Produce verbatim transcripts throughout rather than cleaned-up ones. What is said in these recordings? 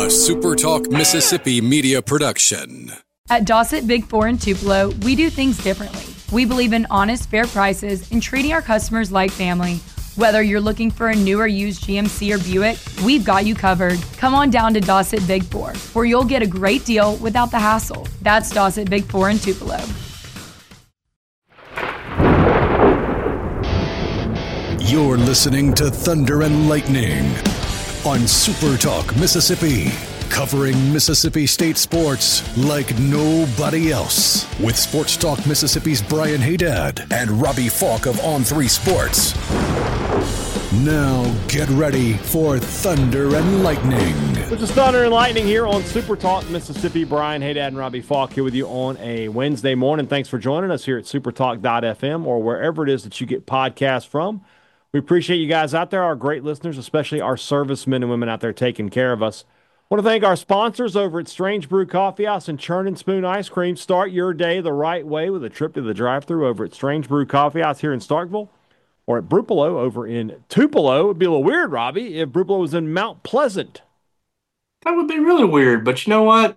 A Super Talk Mississippi media production. At Dossett Big Four in Tupelo, we do things differently. We believe in honest, fair prices and treating our customers like family. Whether you're looking for a new or used G M C or Buick, we've got you covered. Come on down to Dossett Big Four, where you'll get a great deal without the hassle. That's Dossett Big Four in Tupelo. You're listening to Thunder and Lightning on Super Talk Mississippi, covering Mississippi State sports like nobody else. With Sports Talk Mississippi's Brian Haydad and Robbie Falk of On three Sports. Now get ready for Thunder and Lightning. This is Thunder and Lightning here on Super Talk Mississippi. Brian Haydad and Robbie Falk here with you on a Wednesday morning. Thanks for joining us here at supertalk dot f m or wherever it is that you get podcasts from. We appreciate you guys out there, our great listeners, especially our servicemen and women out there taking care of us. I want to thank our sponsors over at Strange Brew Coffee House and Churn and Spoon Ice Cream. Start your day the right way with a trip to the drive-thru over at Strange Brew Coffee House here in Starkville or at Brupolo over in Tupelo. It would be a little weird, Robbie, if Brupolo was in Mount Pleasant. That would be really weird, but you know what?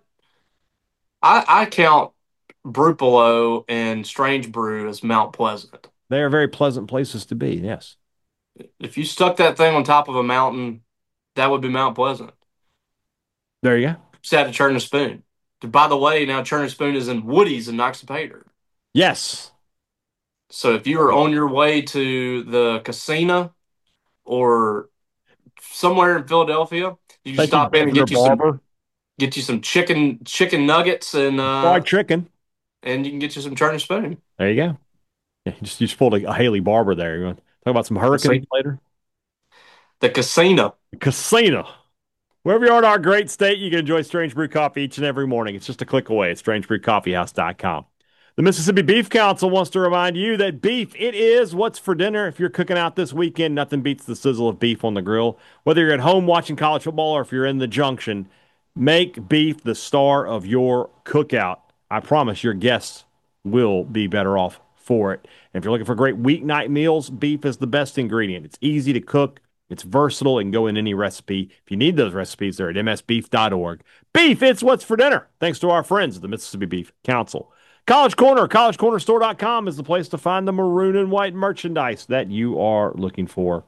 I, I count Brupolo and Strange Brew as Mount Pleasant. They are very pleasant places to be, yes. If you stuck that thing on top of a mountain, that would be Mount Pleasant. There you go. Just had to Churn and Spoon. By the way, now Churn and Spoon is in Woody's in Noxapater. Yes. So if you are on your way to the casino or somewhere in Philadelphia, you can stop in and get you some get you some chicken chicken nuggets and uh, fried chicken, and you can get you some Churn and Spoon. There you go. Yeah, you just you just pulled a, a Haley Barber there. You want to talk about some hurricanes later? The casino. The casino. Wherever you are in our great state, you can enjoy Strange Brew Coffee each and every morning. It's just a click away at strange brew coffee house dot com. The Mississippi Beef Council wants to remind you that beef, it is what's for dinner. If you're cooking out this weekend, nothing beats the sizzle of beef on the grill. Whether you're at home watching college football or if you're in the junction, make beef the star of your cookout. I promise your guests will be better off for it. And if you're looking for great weeknight meals, beef is the best ingredient. It's easy to cook. It's versatile and go in any recipe. If you need those recipes, they're at m s beef dot org. Beef, it's what's for dinner. Thanks to our friends at the Mississippi Beef Council. College Corner, college corner store dot com is the place to find the maroon and white merchandise that you are looking for.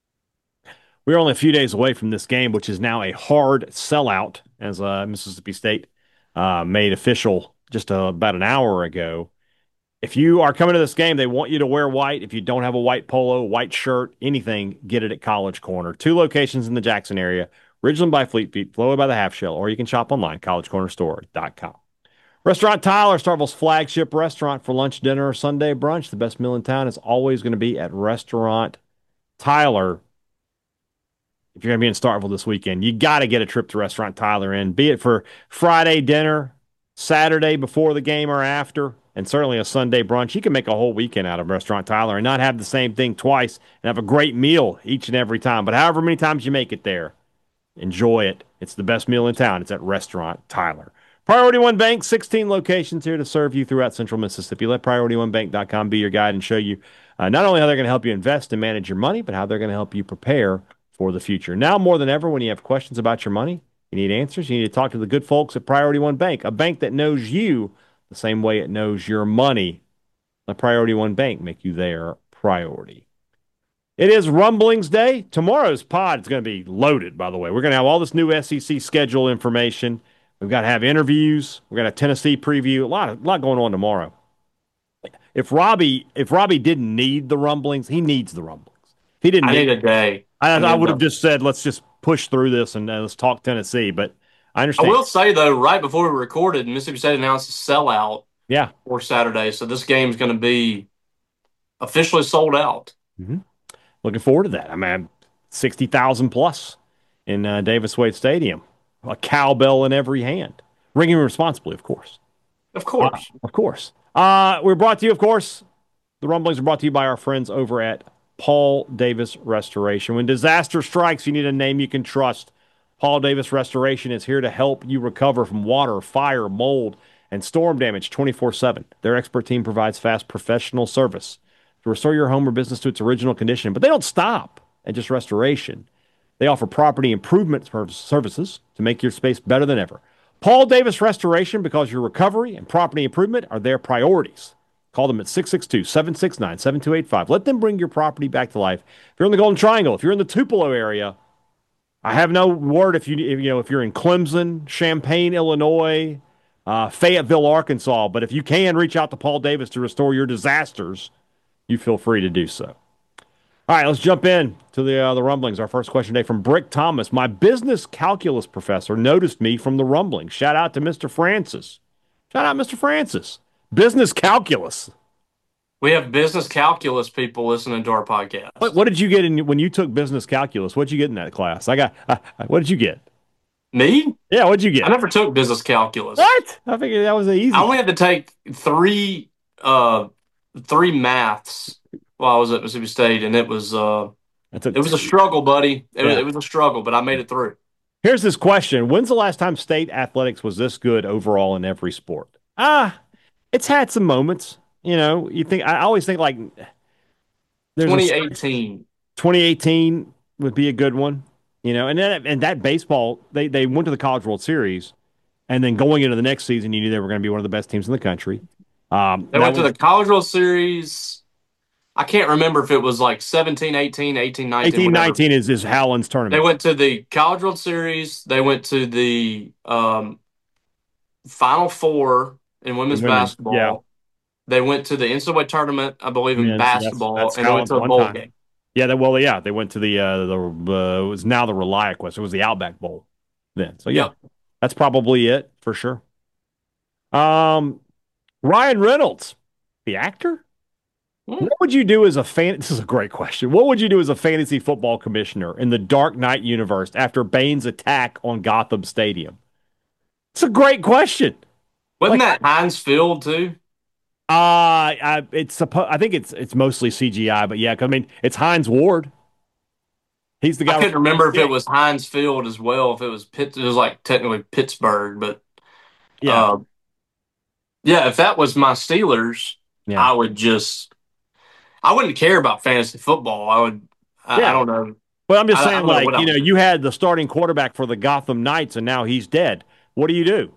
We're only a few days away from this game, which is now a hard sellout, as uh, Mississippi State uh, made official just uh, about an hour ago. If you are coming to this game, they want you to wear white. If you don't have a white polo, white shirt, anything, get it at College Corner. Two locations in the Jackson area, Ridgeland by Fleet Feet, Flowood by the Half Shell, or you can shop online, college corner store dot com. Restaurant Tyler, Starkville's flagship restaurant for lunch, dinner, or Sunday brunch. The best meal in town is always going to be at Restaurant Tyler. If you're going to be in Starkville this weekend, you got to get a trip to Restaurant Tyler in, be it for Friday dinner, Saturday before the game or after, and certainly a Sunday brunch. You can make a whole weekend out of Restaurant Tyler and not have the same thing twice and have a great meal each and every time. But however many times you make it there, enjoy it. It's the best meal in town. It's at Restaurant Tyler. Priority One Bank, sixteen locations here to serve you throughout central Mississippi. Let priority one bank dot com be your guide and show you uh, not only how they're going to help you invest and manage your money, but how they're going to help you prepare for the future. Now more than ever, when you have questions about your money, you need answers, you need to talk to the good folks at Priority One Bank, a bank that knows you the same way it knows your money. Let Priority One Bank make you their priority. It is Rumblings Day. Tomorrow's pod is going to be loaded, by the way. We're going to have all this new S E C schedule information. We've got to have interviews. We've got a Tennessee preview. A lot, of, lot going on tomorrow. If Robbie, if Robbie didn't need the rumblings, he needs the rumblings. If he didn't. I need, need a day. I, I, I would have just said, let's just push through this and uh, let's talk Tennessee. But I understand. I will say though, right before we recorded, Mississippi State announced a sellout. Yeah. For Saturday, so this game's going to be officially sold out. Mm-hmm. Looking forward to that. I mean, sixty thousand plus in uh, Davis Wade Stadium. A cowbell in every hand. Ringing responsibly, of course. Of course. Uh, of course. Uh, we're brought to you, of course, the rumblings are brought to you by our friends over at Paul Davis Restoration. When disaster strikes, you need a name you can trust. Paul Davis Restoration is here to help you recover from water, fire, mold, and storm damage twenty-four seven. Their expert team provides fast professional service to restore your home or business to its original condition. But they don't stop at just restoration. They offer property improvement services to make your space better than ever. Paul Davis Restoration, because your recovery and property improvement are their priorities. Call them at six six two, seven six nine, seven two eight five. Let them bring your property back to life. If you're in the Golden Triangle, if you're in the Tupelo area, I have no word if you if, you know if you're in Clemson, Champaign, Illinois, uh, Fayetteville, Arkansas. But if you can reach out to Paul Davis to restore your disasters, you feel free to do so. All right, let's jump in to the uh, the rumblings. Our first question today from Brick Thomas. My business calculus professor noticed me from the rumblings. Shout out to Mister Francis. Shout out, Mister Francis. Business calculus. We have business calculus people listening to our podcast. What, what did you get in when you took business calculus? What did you get in that class? I got. Uh, what did you get? Me? Yeah, what did you get? I never took business calculus. What? I figured that was easy. I only had to take three, uh, three maths while I was at Mississippi State, and it was, uh, it was a struggle, buddy. It, yeah. was, it was a struggle, but I made it through. Here's this question: when's the last time state athletics was this good overall in every sport? Ah, it's had some moments. You know, you think I always think like twenty eighteen. twenty eighteen would be a good one. You know, and then and that baseball, they they went to the College World Series, and then going into the next season, you knew they were going to be one of the best teams in the country. Um, they went was, to the College World Series. I can't remember if it was like seventeen, eighteen, eighteen, nineteen. eighteen, nineteen is, is Howland's tournament. They went to the College World Series. They went to the um, Final Four in women's women, basketball. Yeah. They went to the N C double A tournament, I believe, in yeah, basketball, that's, that's and they went to a bowl time. game. Yeah, they, well, yeah, they went to the uh, the uh, it was now the ReliaQuest. It was the Outback Bowl then. So yeah, yep. That's probably it for sure. Um, Ryan Reynolds, the actor. Hmm. What would you do as a fan? This is a great question. What would you do as a fantasy football commissioner in the Dark Knight universe after Bane's attack on Gotham Stadium? It's a great question. Wasn't like, that Heinz Field too? Uh, I, it's suppo- I think it's it's mostly C G I, but yeah, I mean it's Hines Ward. He's the guy. I couldn't remember if it was Heinz Field as well. If it was Pitt, it was like technically Pittsburgh, but yeah, uh, yeah. If that was my Steelers, yeah. I would just, I wouldn't care about fantasy football. I would, I, yeah. I don't know. Well, I'm just saying, like you know, you had the starting quarterback for the Gotham Knights, and now he's dead. What do you do?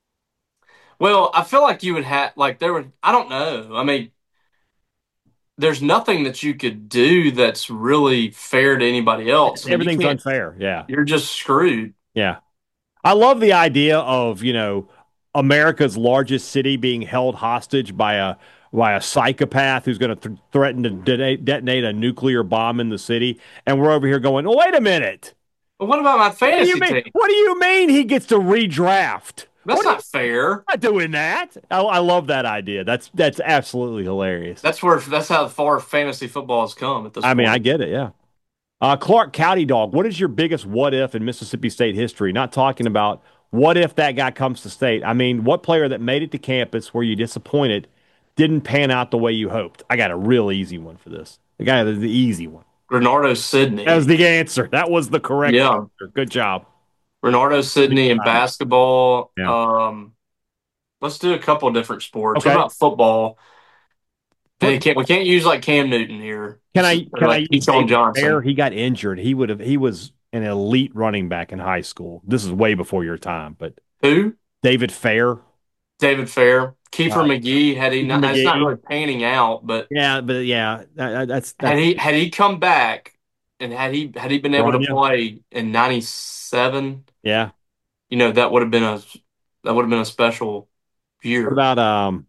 Well, I feel like you would have, like, there would, I don't know. I mean, there's nothing that you could do that's really fair to anybody else. Everything's unfair. Yeah. You're just screwed. Yeah. I love the idea of, you know, America's largest city being held hostage by a, by a psychopath who's going to th- threaten to de- detonate a nuclear bomb in the city. And we're over here going, well, wait a minute. Well, what about my fantasy what team? What do you mean he gets to redraft? That's what not fair. I'm not doing that. I, I love that idea. That's that's absolutely hilarious. That's where that's how far fantasy football has come at this I point. mean, I get it, yeah. Uh, Clark County Dog, what is your biggest what if in Mississippi State history? Not talking about what if that guy comes to state. I mean, what player that made it to campus were you disappointed didn't pan out the way you hoped? I got a real easy one for this. The guy, the easy one. Renardo Sidney. That was the answer. That was the correct yeah. answer. Good job. Renardo Sidney in basketball. Yeah. Um, let's do a couple of different sports. Okay. What about football? And can't, we can't use like Cam Newton here. Can I? Can like I use Sean Johnson? Fair? He got injured. He would have. He was an elite running back in high school. This is way before your time, but who? David Fair. David Fair. Kiefer uh, McGee. Had he not? It's not really panning out, but yeah, but yeah, that, that's, that's had he had he come back and had he had he been able to play in ninety-seven, yeah, you know that would have been a that would have been a special year. What about um?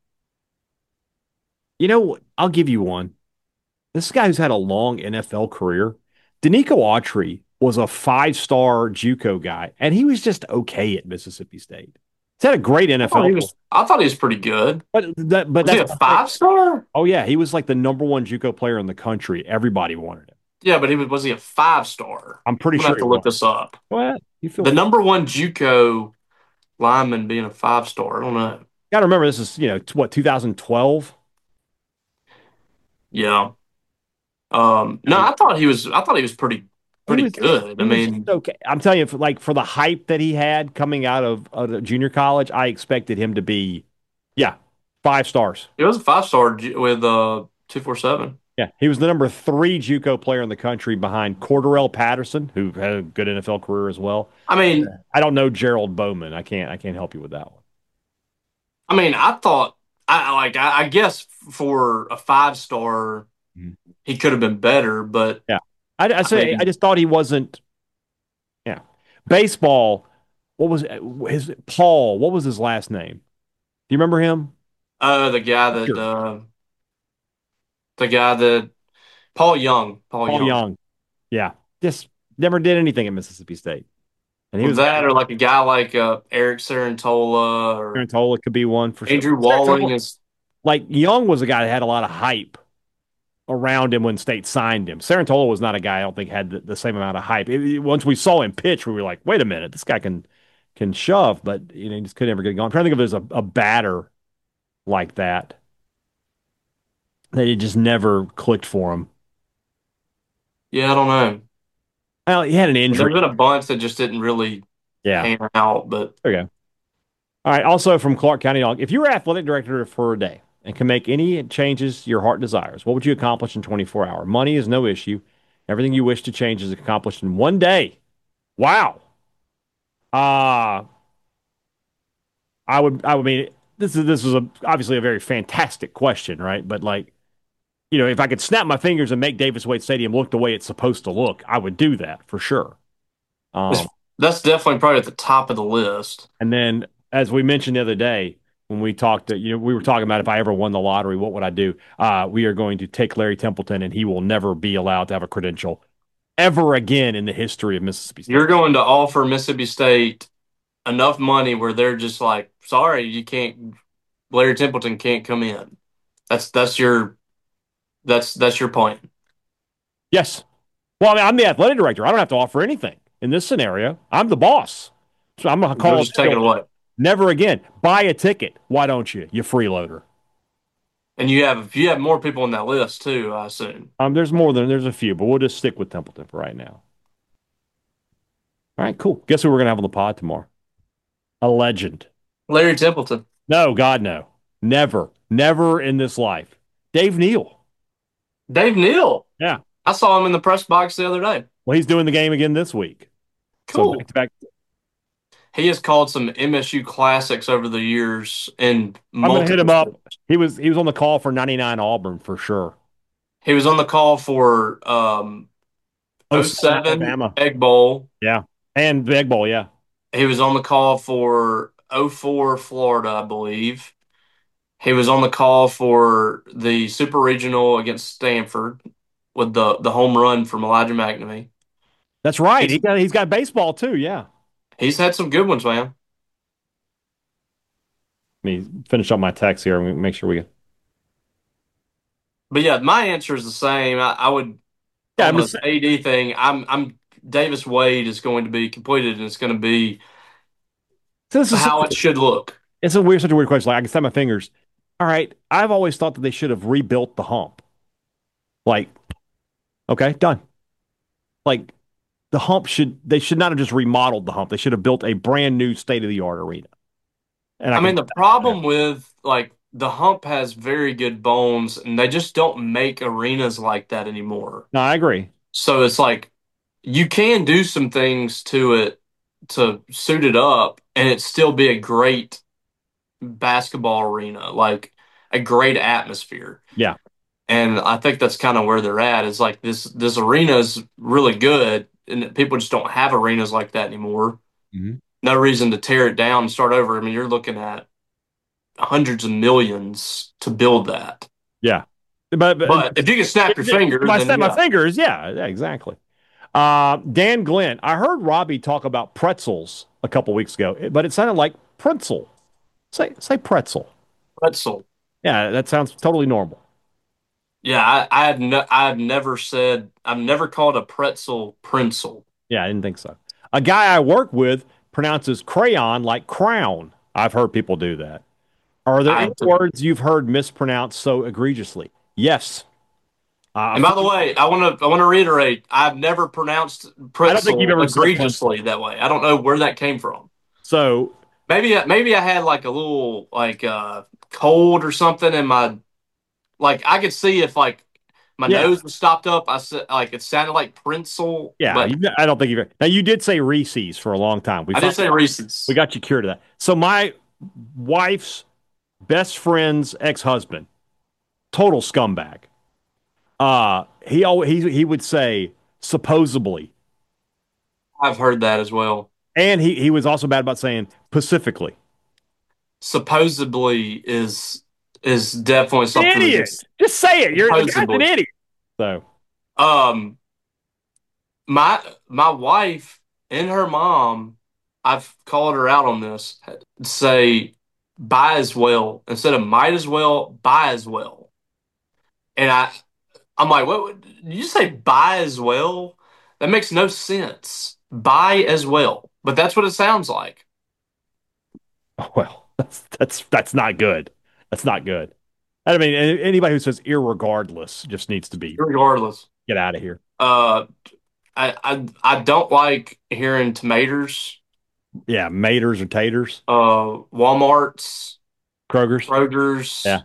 You know, I'll give you one. This guy who's had a long N F L career, Danico Autry, was a five-star JUCO guy, and he was just okay at Mississippi State. He's had a great N F L. I thought he was, I thought he was pretty good. But that, but was that's he a five-star? Oh yeah, he was like the number one JUCO player in the country. Everybody wanted him. Yeah, but he was was he a five-star? I'm pretty I'm sure. Have to look was. this up. What? You feel the number one JUCO lineman being a five-star? I don't know. Got to remember, this is you know what two thousand twelve. Yeah. Um. No, I thought he was. I thought he was pretty, pretty was, good. I mean, okay. I'm telling you, for, like for the hype that he had coming out of, out of junior college, I expected him to be, yeah, five stars. He was a five star with uh two four seven. Yeah, he was the number three JUCO player in the country behind Cordarrelle Patterson, who had a good N F L career as well. I mean, I don't know Gerald Bowman. I can't. I can't help you with that one. I mean, I thought I like I, I guess for a five star, Mhm. he could have been better, but Yeah, I, I I say I mean, just thought he wasn't. Yeah, baseball. What was his Paul? What was his last name? Do you remember him? uh, the guy that Sure. uh, the guy that Paul Young, Paul Paul Young, Young. Yeah, just never did anything at Mississippi State, and he was was a guy. that or like a guy like uh, Eric Sarantola or Tarantola could be one for sure. Andrew Walling is. Like Young was a guy that had a lot of hype around him when State signed him. Sarantola was not a guy I don't think had the, the same amount of hype. It, once we saw him pitch, we were like, wait a minute, this guy can can shove, but you know, he just could never get going. I'm trying to think if there's a, a batter like that that it just never clicked for him. Yeah, I don't know. Well, he had an There's injury. been a bunch that just didn't really Yeah. pan out, but There you go. All right. Also from Clark County Dog, if you were athletic director for a day and can make any changes your heart desires, what would you accomplish in twenty-four hours? Money is no issue. Everything you wish to change is accomplished in one day. Wow. Uh I would I would mean this is this is a, obviously a very fantastic question, right? But like, you know, if I could snap my fingers and make Davis Wade Stadium look the way it's supposed to look, I would do that for sure. it's, Um, that's definitely probably at the top of the list. and then as we mentioned the other day when we talked, you know, we were talking about if I ever won the lottery, what would I do? Uh, we are going to take Larry Templeton, and he will never be allowed to have a credential ever again in the history of Mississippi State. You're going to offer Mississippi State enough money where they're just like, sorry, you can't. Larry Templeton can't come in. That's that's your that's that's your point. Yes. Well, I mean, I'm the athletic director. I don't have to offer anything in this scenario. I'm the boss. So I'm going to They'll call just take it away. never again. Buy a ticket. Why don't you? You freeloader. And you have you have more people on that list too, I assume. Um, there's more than there's a few, but we'll just stick with Templeton for right now. All right, cool. Guess who we're going to have on the pod tomorrow? A legend. Larry Templeton. No, God, no. Never. Never in this life. Dave Neal. Dave Neal. Yeah. I saw him in the press box the other day. Well, he's doing the game again this week. Cool. So back to back. He has called some M S U classics over the years and I'm going to hit him up. He was he was on the call for ninety-nine Auburn for sure. He was on the call for um, oh seven Alabama. Egg Bowl. Yeah. And the Egg Bowl, yeah. He was on the call for oh four Florida, I believe. He was on the call for the Super Regional against Stanford with the, the home run from Elijah McNamee. That's right. He's, he got he's got baseball too, yeah. He's had some good ones, man. Let me finish up my text here and make sure we get. But yeah, my answer is the same. I, I would Yeah, on I'm the just, A D thing. I'm I'm Davis Wade is going to be completed, and it's going to be so this is how it should look. It's a weird, such a weird question. Like I can snap my fingers. All right, I've always thought that they should have rebuilt the hump. Like, okay, done. Like the hump should they should not have just remodeled the hump. They should have built a brand new state of the art arena. And I, I mean, the problem with like the hump has very good bones, and they just don't make arenas like that anymore. No, I agree. So it's like you can do some things to it to suit it up, and it still be a great basketball arena, like a great atmosphere. Yeah. And I think that's kind of where they're at. Is like this this arena is really good, and people just don't have arenas like that anymore. Mm-hmm. No reason to tear it down and start over. I mean, you're looking at hundreds of millions to build that. Yeah. But, but, but if you can snap your fingers, if I snap yeah. my fingers, yeah, yeah, exactly. Uh, Dan Glenn, I heard Robbie talk about pretzels a couple weeks ago, but it sounded like pretzel. Say say pretzel. Pretzel. Yeah, that sounds totally normal. Yeah, I, I had no, I've never said I've never called a pretzel pretzel. Yeah, I didn't think so. A guy I work with pronounces crayon like crown. I've heard people do that. Are there any words you've heard mispronounced so egregiously? Yes. Uh, and by the way, I want to I want to reiterate: I've never pronounced pretzel I don't think you've ever egregiously that way. I don't know where that came from. So maybe maybe I had like a little like uh, cold or something in my like I could see if like My Yeah. nose was stopped up. I said, like, it sounded like Princeell. Yeah, but you, I don't think you've. Now you did say Reese's for a long time. We I did say we Reese's. got you cured of that. So my wife's best friend's ex-husband, total scumbag. Uh he always he he would say supposedly, I've heard that as well. and he he was also bad about saying specifically. Supposedly is is definitely An something that idiot. just Just say it. You're the guy's an supposedly. idiot. So Um, my my wife and her mom, I've called her out on this. Say buy as well instead of might as well, buy as well. And I I'm like, what? would- Did you say buy as well? That makes no sense. Buy as well, but that's what it sounds like. well, that's that's that's not good. That's not good. I mean, anybody who says irregardless just needs to be Regardless, get out of here. uh, I I I don't like hearing tomatoes. Yeah, maters or taters, Uh, Walmart's, Kroger's. Kroger's, Yeah.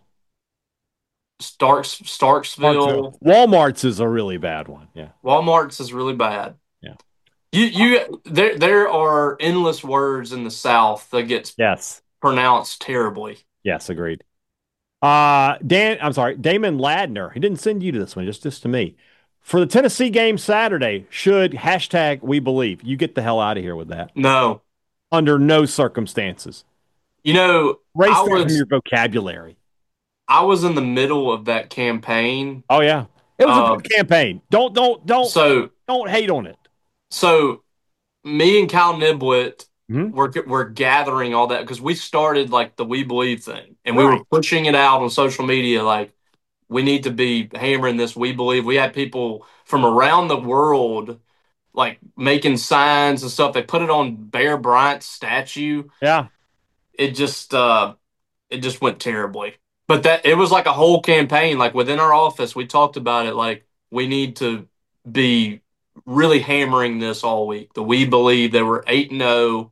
Starks, Starksville. Walmart's is a really bad one. Yeah. Walmart's is really bad. Yeah. You you there there are endless words in the South that gets Yes. pronounced terribly. Yes, agreed. Uh Dan, I'm sorry, Damon Ladner. He didn't send you to this one, just just to me. For the Tennessee game Saturday, should hashtag we believe. You get the hell out of here with that. No. Under no circumstances. You know, Erase I that from was your vocabulary. I was in the middle of that campaign. Oh yeah. It was Uh, a good campaign. Don't don't don't So don't hate on it. so me and Cal Niblet Mhm. were were gathering all that because we started like the We Believe thing, and we were Right. pushing it out on social media. Like we need to be hammering this. We believe. We had people from around the world like making signs and stuff. They put it on Bear Bryant's statue. Yeah. It just uh, it just went terribly. But that it was like a whole campaign. Like within our office, we talked about it. Like we need to be really hammering this all week. The We Believe they were eight and zero,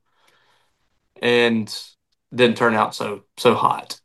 and didn't turn out so so hot.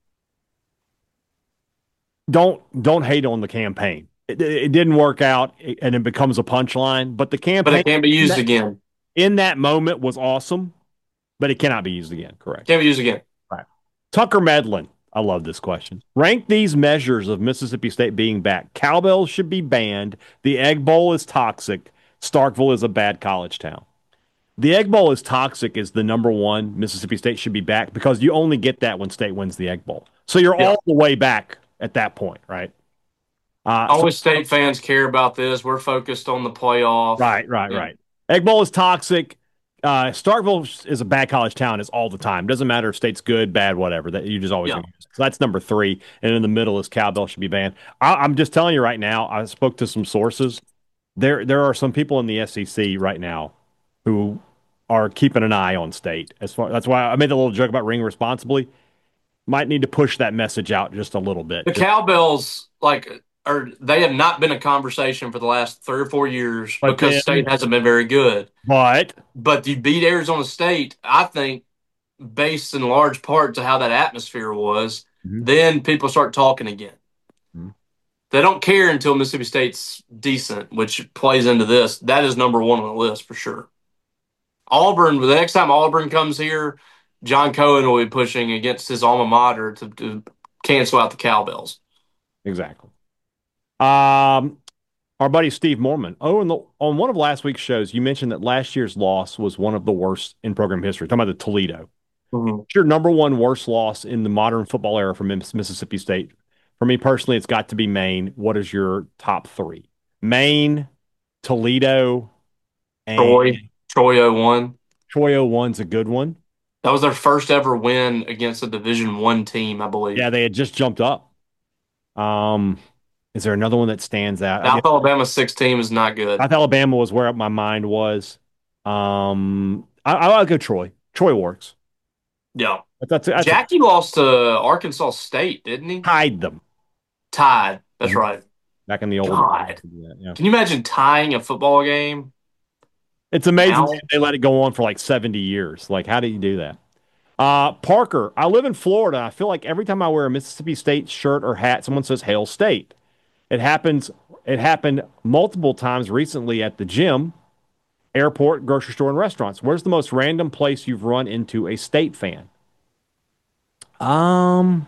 Don't don't hate on the campaign. It, it didn't work out, and it becomes a punchline. But the But campaign it can't be used in that, again. in that moment was awesome, but it cannot be used again. Correct. Can't be used again. Right. Tucker Medlin. I love this question. Rank these measures of Mississippi State being back. Cowbells should be banned. The Egg Bowl is toxic. Starkville is a bad college town. The Egg Bowl is toxic is the number one. Mississippi State should be back because you only get that when State wins the Egg Bowl. So you're Yeah. all the way back at that point, right? Uh, so- Always State fans care about this. We're focused on the playoff. Right, right, Yeah. right. Egg Bowl is toxic. Uh, Starkville is a bad college town. It's all the time. Doesn't matter if state's good, bad, whatever. That you just always. Yeah. Gonna use. So that's number three, and in the middle is Cowbell should be banned. I, I'm just telling you right now. I spoke to some sources. There, there are some people in the S E C right now who are keeping an eye on state. As far that's why I made a little joke about ring responsibly. Might need to push that message out just a little bit. The Cowbells, like, are they have not been a conversation for the last three or four years But because then- State hasn't been very good. But But you beat Arizona State, I think, based in large part to how that atmosphere was. Mhm. Then people start talking again. Mhm. They don't care until Mississippi State's decent, which plays into this. That is number one on the list for sure. Auburn, the next time Auburn comes here, John Cohen will be pushing against his alma mater to, to cancel out the Cowbells. exactly. Um, our buddy Steve Mormon. Oh, and the, on one of last week's shows, you mentioned that last year's loss was one of the worst in program history. Talking about the Toledo. Mm-hmm. It's your number one worst loss in the modern football era for Mississippi State. For me personally, it's got to be Maine. What is your top three? Maine, Toledo, and Troy, Troy oh one. Troy oh one's a good one. That was their first ever win against a Division One team, I believe. Yeah, they had just jumped up. Um, is there another one that stands out? I South guess Alabama's six team is not good. South Alabama was where my mind was. Um, I, I'll go Troy. Troy works. Yeah. But that's, that's Jackie lost to Arkansas State, didn't he? tied them Tied. That's Mhm. right. back in the old. God. Yeah. Can you imagine tying a football game? It's amazing Now- that they let it go on for like seventy years. Like, how do you do that? Uh, Parker, I live in Florida. I feel like every time I wear a Mississippi State shirt or hat, someone says Hail State. It happens. It happened multiple times recently at the gym, airport, grocery store, and restaurants. Where's the most random place you've run into a state fan? Um,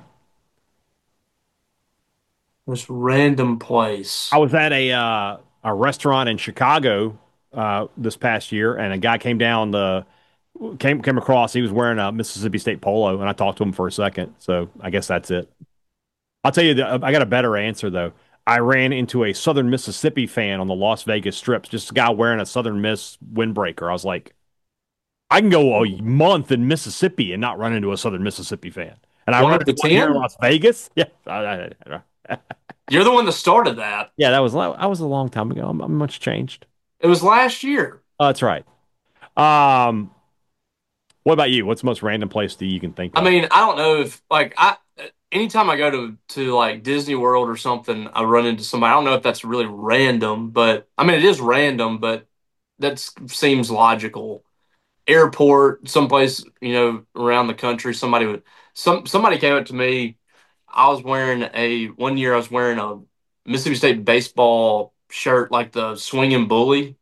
Most random place. I was at a uh, a restaurant in Chicago uh, this past year, and a guy came down the came came across. He was wearing a Mississippi State polo, and I talked to him for a second. So I guess that's it. I'll tell you, the, I got a better answer though. I ran into a Southern Mississippi fan on the Las Vegas strips, just a guy wearing a Southern Miss windbreaker. I was like, I can go a month in Mississippi and not run into a Southern Mississippi fan. And I One run of the into one here in ten? Las Vegas. Yeah, I- I- I- You're the one that started that. yeah, that was that was a long time ago. I'm, I'm much changed. It was last year. Oh, that's right. Um, what about you? What's the most random place that you can think I of? mean, I don't know if like I anytime I go to to like Disney World or something, I run into somebody. I don't know if that's really random, but I mean it is random, but that seems logical. Airport, someplace, you know, around the country, somebody would some somebody came up to me. I was wearing a one year I was wearing a Mississippi State baseball shirt, like the swinging bully.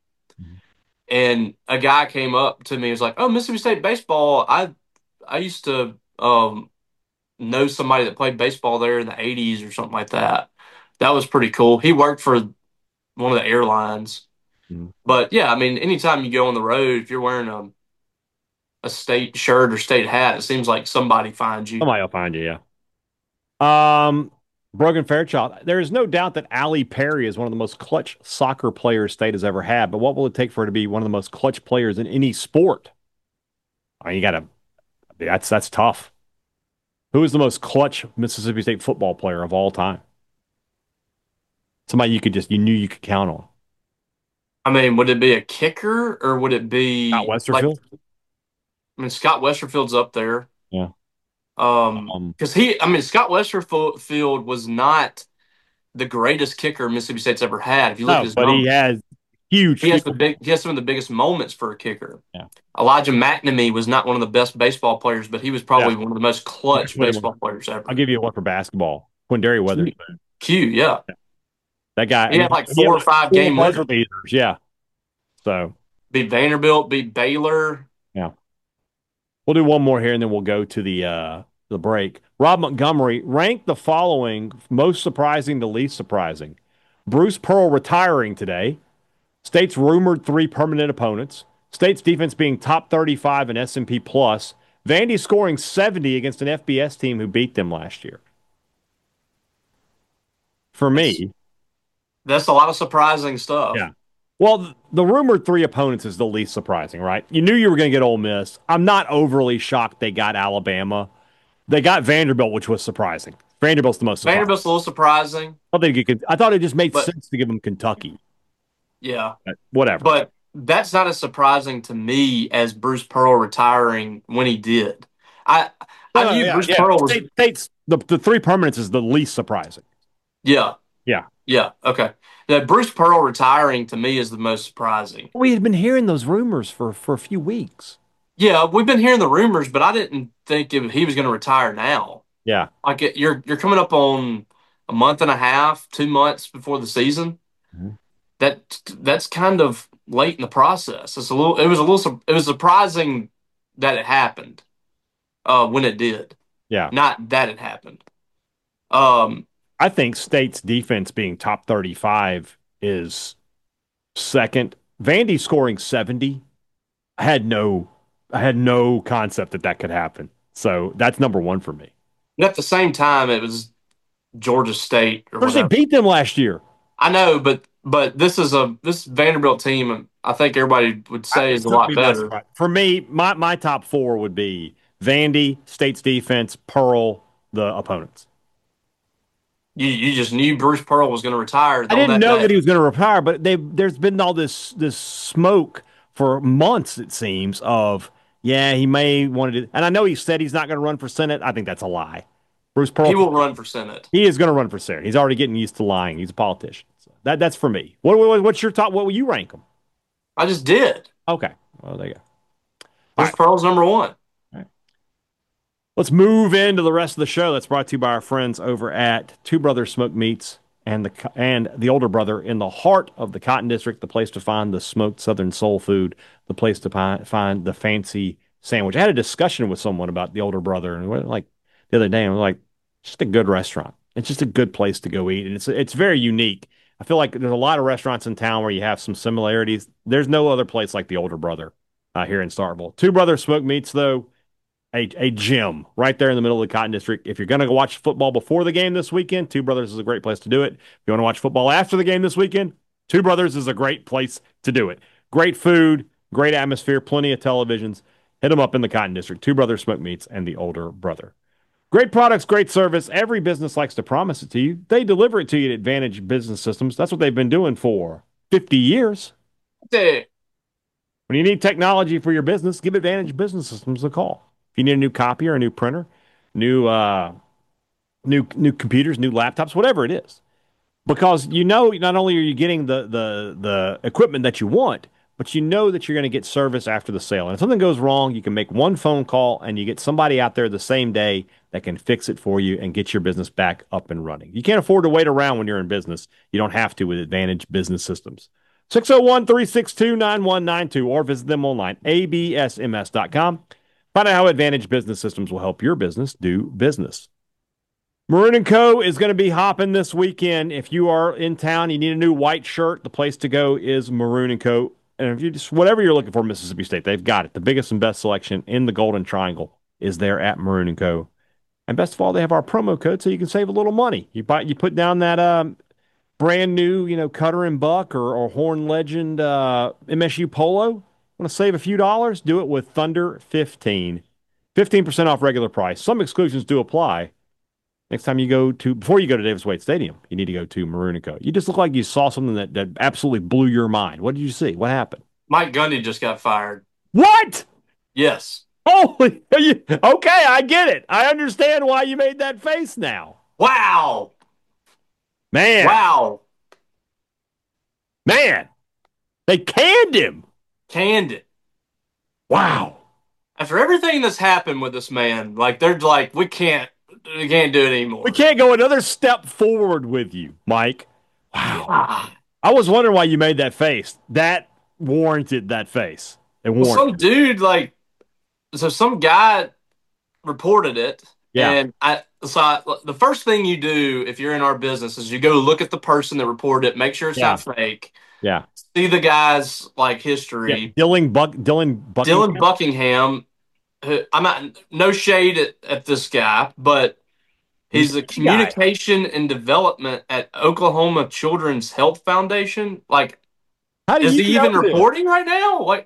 And a guy came up to me and was like, "Oh, Mississippi State baseball. I I used to um, know somebody that played baseball there in the eighties or something like that." That was pretty cool. He worked for one of the airlines. Mhm. But yeah, I mean, anytime you go on the road, if you're wearing a a state shirt or state hat, it seems like somebody finds you. Somebody will find you. Yeah. Um, Brogan Fairchild. There is no doubt that Ali Perry is one of the most clutch soccer players state has ever had. But what will it take for her to be one of the most clutch players in any sport? I mean, you got to. That's that's tough. Who is the most clutch Mississippi State football player of all time? Somebody you could just you knew you could count on. I mean, would it be a kicker or would it be Scott like? Westerfield. I mean, Scott Westerfield's up there. Yeah. Um, Um, because he, I mean, Scott Westerfield was not the greatest kicker Mississippi State's ever had. If you look at no, his but he numbers, has huge. he has huge the big, he has some of the biggest moments for a kicker. yeah. Elijah McNamee was not one of the best baseball players, but he was probably Yeah. one of the most clutch baseball players ever. I'll give you one for basketball. Quindary Weatherspoon. Q, yeah. That guy. He had like four or five four game buzzer winners. beaters. Yeah. So Beat Vanderbilt, beat Baylor. yeah. We'll do one more here and then we'll go to the uh the break. Rob Montgomery ranked the following most surprising to least surprising. Bruce Pearl retiring today. State's rumored three permanent opponents. State's defense being top thirty-five in S and P plus. Vandy scoring seventy against an F B S team who beat them last year. For me, that's a lot of surprising stuff. Yeah. Well, the rumored three opponents is the least surprising, right? You knew you were going to get Ole Miss. I'm not overly shocked they got Alabama. They got Vanderbilt, which was surprising. Vanderbilt's the most surprising. Vanderbilt's a little surprising. I, thought get, I thought it just made but, sense to give them Kentucky. Yeah. But whatever. But that's not as surprising to me as Bruce Pearl retiring when he did. I I no, knew yeah, Bruce yeah. Pearl was. State, State's, the, the three permanents is the least surprising. Yeah. Yeah. Yeah. Okay. That Bruce Pearl retiring to me is the most surprising. We had been hearing those rumors for, for a few weeks. Yeah, we've been hearing the rumors, but I didn't think it, he was going to retire now. Yeah. Like it, you're you're coming up on a month and a half, two months before the season. Mm-hmm. That that's kind of late in the process. It's a little. It was a little. It was surprising that it happened uh, when it did. Yeah. Not that it happened. Um, I think State's defense being top thirty-five is second. Vandy scoring seventy. I had no, I had no concept that that could happen. So that's number one for me. and at the same time, it was Georgia State or Georgia State whatever. beat them last year. I know, but but this is a this Vanderbilt team. I think everybody would say is a lot better. Right. For me, my my top four would be Vandy, State's defense, Pearl, the opponents. You you just knew Bruce Pearl was going to retire. I didn't know that he was going to retire, but they there's been all this this smoke for months, it seems, of yeah, he may want to do, and I know he said he's not going to run for Senate. I think that's a lie. Bruce Pearl, He will run for Senate. He is going to run for Senate. He's already getting used to lying. He's a politician. So that that's for me. What, what what's your top? What will you rank him? I just did. Okay, well there you go. Bruce right. Pearl's number one. Let's move into the rest of the show. That's brought to you by our friends over at Two Brothers Smoked Meats. and the and the older brother in the heart of the Cotton District, the place to find the smoked Southern soul food, the place to find, find the fancy sandwich. I had a discussion with someone about the older brother, and we're like the other day, and we're like, just a good restaurant. It's just a good place to go eat, and it's it's very unique. I feel like there's a lot of restaurants in town where you have some similarities. There's no other place like the older brother uh, here in Starkville. Two Brothers Smoked Meats, though, a, a gym right there in the middle of the Cotton District. If you're going to go watch football before the game this weekend, Two Brothers is a great place to do it. If you want to watch football after the game this weekend, Two Brothers is a great place to do it. Great food, great atmosphere, plenty of televisions. Hit them up in the Cotton District. Two Brothers Smoked Meats and the older brother. Great products, great service. Every business likes to promise it to you. They deliver it to you at Advantage Business Systems. That's what they've been doing for fifty years. Dude. When you need technology for your business, give Advantage Business Systems a call. If you need a new copier, a new printer, new uh, new new computers, new laptops, whatever it is, because you know not only are you getting the the the equipment that you want, but you know that you're going to get service after the sale. And if something goes wrong, you can make one phone call and you get somebody out there the same day that can fix it for you and get your business back up and running. You can't afford to wait around when you're in business. You don't have to with Advantage Business Systems. six oh one, three six two, nine one nine two or visit them online, a b s m s dot com. Find out how Advantage Business Systems will help your business do business. Maroon and Co. is going to be hopping this weekend. If you are in town, you need a new white shirt, the place to go is Maroon and Co. And if you just, whatever you're looking for, Mississippi State, they've got it. The biggest and best selection in the Golden Triangle is there at Maroon and Co. And best of all, they have our promo code so you can save a little money. You buy, you put down that um, brand new, you know, Cutter and Buck or, or Horn Legend uh, M S U Polo. Want to save a few dollars? Do it with Thunder fifteen. fifteen percent off regular price. Some exclusions do apply. Next time you go to, before you go to Davis Wade Stadium, you need to go to Maroon and Co. You just look like you saw something that, that absolutely blew your mind. What did you see? What happened? Mike Gundy just got fired. What? Yes. Holy, okay, I get it. I understand why you made that face now. Wow. Man. Wow. Man. They canned him. Canned it. Wow. After everything that's happened with this man, like they're like, we can't, we can't do it anymore. We can't go another step forward with you, Mike. Wow. Yeah. I was wondering why you made that face. That warranted that face. It warranted. Well, some dude, like, so some guy reported it. Yeah. And I, so I, the first thing you do if you're in our business is you go look at the person that reported it, make sure it's Yeah. not fake. Yeah. See the guy's like history. Yeah. Dylan Buck, Dylan Buckingham. Dylan Buckingham. Who, I'm not no shade at, at this guy, but he's the communication and development at Oklahoma Children's Health Foundation. Like, How do is you he know even this? reporting right now? Like,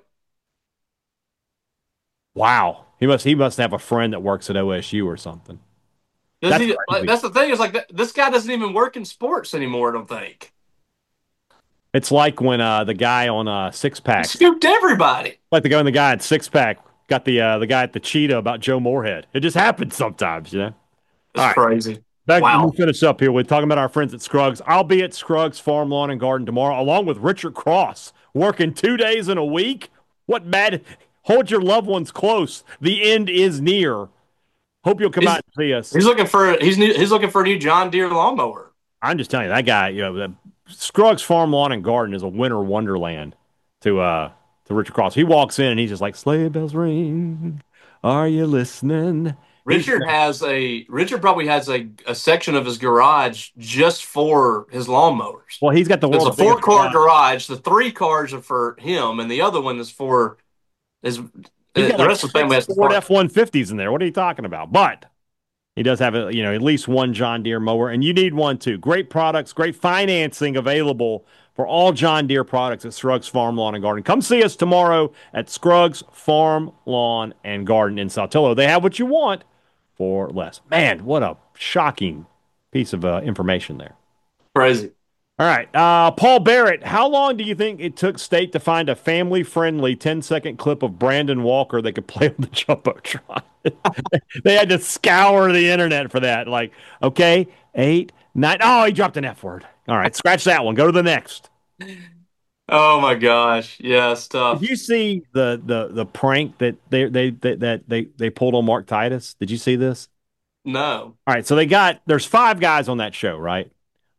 Wow. He must he must have a friend that works at O S U or something. does That's he? crazy. Like, that's the thing. Is like th- this guy doesn't even work in sports anymore. I don't think. It's like when uh, the guy on uh, Six He Pack, scooped everybody. like the guy on the guy at Six Pack, got the uh, the guy at the Cheetah about Joe Moorhead. It just happens sometimes, you know. That's All right. crazy. Back, Wow. we finish up here. We're talking about our friends at Scruggs. I'll be at Scruggs Farm Lawn and Garden tomorrow, along with Richard Cross, working two days in a week. What bad? Hold your loved ones close. The end is near. Hope you'll come He's- out and see us. He's looking for he's new, he's looking for a new John Deere lawnmower. I'm just telling you, that guy, you know, the Scruggs Farm Lawn and Garden is a winter wonderland to uh to Richard Cross. He walks in and he's just like, sleigh bells ring. Are you listening? Richard has a Richard probably has a, a section of his garage just for his lawnmowers. Well, he's got the There's a world's four biggest car garage. garage. The three cars are for him, and the other one is for his. He's The got like rest of the family has six to Ford park. F one fifties in there. What are you talking about? But he does have a, you know, at least one John Deere mower, and you need one too. Great products, great financing available for all John Deere products at Scruggs Farm Lawn and Garden. Come see us tomorrow at Scruggs Farm Lawn and Garden in Saltillo. They have what you want for less. Man, what a shocking piece of uh, information there. Crazy. All right. Uh, Paul Barrett, how long do you think it took State to find a family-friendly ten-second clip of Brandon Walker they could play on the Jumbotron? They had to scour the internet for that. Like, okay, eight, nine. Oh, he dropped an F word. All right, scratch that one. Go to the next. Oh my gosh. Yeah, it's tough. Did you see the the the prank that they they, they that they they pulled on Mark Titus? Did you see this? No. All right, so they got there's five guys on that show, right?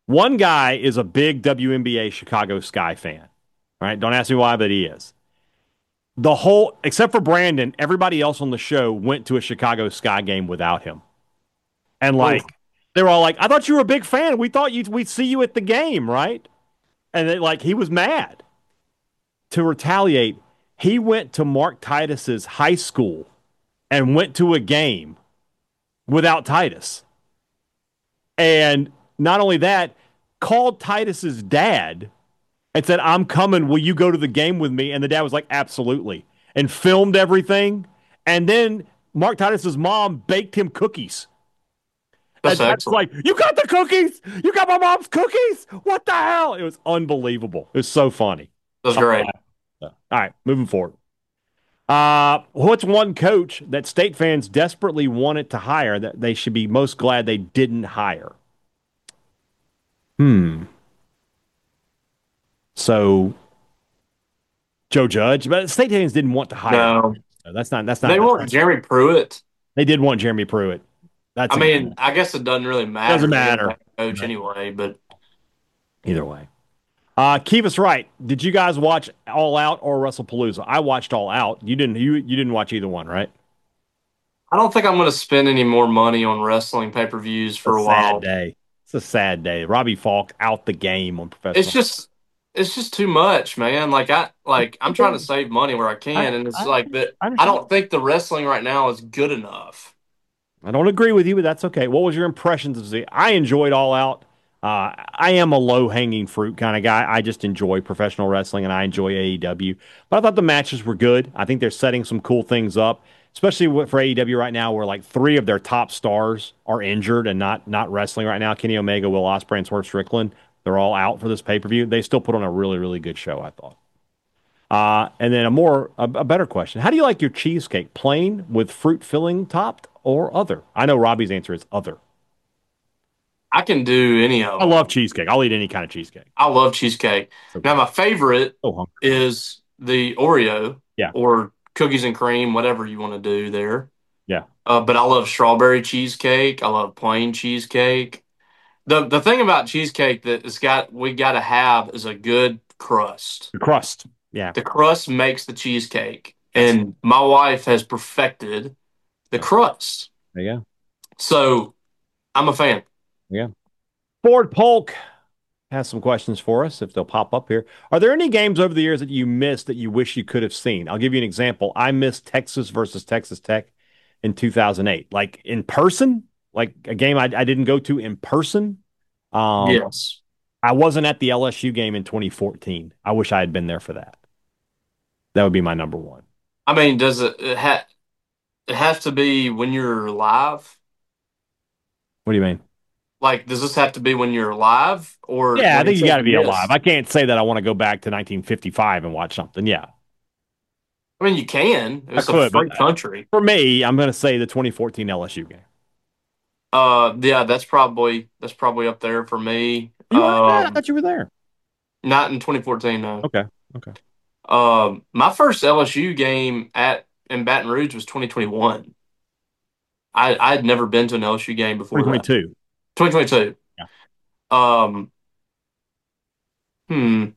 One guy is a big W N B A Chicago Sky fan. Right? Don't ask me why, but he is. The whole, except for Brandon, everybody else on the show went to a Chicago Sky game without him. And like, Oof. They were all like, I thought you were a big fan. We thought you'd, we'd see you at the game, right? And they, like, he was mad. To retaliate, he went to Mark Titus's high school and went to a game without Titus. And not only that, called Titus's dad and said, I'm coming. Will you go to the game with me? And the dad was like, absolutely. And filmed everything. And then Mark Titus's mom baked him cookies. That's and that's like, you got the cookies? You got my mom's cookies? What the hell? It was unbelievable. It was so funny. That's great. All right, moving forward. Uh, what's one coach that State fans desperately wanted to hire that they should be most glad they didn't hire? Hmm. So, Joe Judge, but State fans didn't want to hire. No, no that's not. That's not. They want Jeremy Pruitt. They did want Jeremy Pruitt. That's. I mean, I guess it doesn't really matter. Doesn't matter. Coach no. anyway, but either way. Uh, Kevis Wright, did you guys watch All Out or WrestlePalooza? I watched All Out. You didn't. You you didn't watch either one, right? I don't think I'm going to spend any more money on wrestling pay per views for a, a while. Sad day. It's a sad day. Robbie Falk out the game on professional. It's just it's just too much, man. Like I like I'm trying to save money where I can, I, and it's I, like that. I, I don't think the wrestling right now is good enough. I don't agree with you, but that's okay. What was your impressions of the? I enjoyed All Out. Uh, I am a low-hanging fruit kind of guy. I just enjoy professional wrestling, and I enjoy A E W. But I thought the matches were good. I think they're setting some cool things up, especially for A E W right now, where like three of their top stars are injured and not not wrestling right now. Kenny Omega, Will Ospreay, and Swerve Strickland. They're all out for this pay-per-view. They still put on a really, really good show, I thought. Uh, and then a more a, a better question: how do you like your cheesecake? Plain with fruit filling topped or other? I know Robbie's answer is other. I can do any of them. I love cheesecake. I'll eat any kind of cheesecake. I love cheesecake. So now, my favorite so is the Oreo yeah. or cookies and cream, whatever you want to do there. Yeah. Uh, but I love strawberry cheesecake. I love plain cheesecake. The the thing about cheesecake that it's got we got to have is a good crust. The crust. Yeah. The crust makes the cheesecake. And my wife has perfected the crust. There you go. So I'm a fan. Yeah. Ford Polk has some questions for us if they'll pop up here. Are there any games over the years that you missed that you wish you could have seen? I'll give you an example. I missed Texas versus Texas Tech in two thousand eight. Like in person, like a game I, I didn't go to in person. Um, yes. I wasn't at the L S U game in twenty fourteen. I wish I had been there for that. That would be my number one. I mean, does it, it, ha- it have to be when you're live? What do you mean? Like, does this have to be when you're alive? Or yeah, I think you got to be alive. I can't say that I want to go back to nineteen fifty-five and watch something. Yeah. I mean, you can. It's could, a free country. For me, I'm going to say the twenty fourteen L S U game. Uh, yeah, that's probably that's probably up there for me. You um, were there? I thought you were there. Not in twenty fourteen, no. Okay. Okay. Um, my first L S U game at in Baton Rouge was twenty twenty-one. I I had never been to an L S U game before. twenty twenty-two. That. twenty twenty-two. Yeah. Um. Hmm.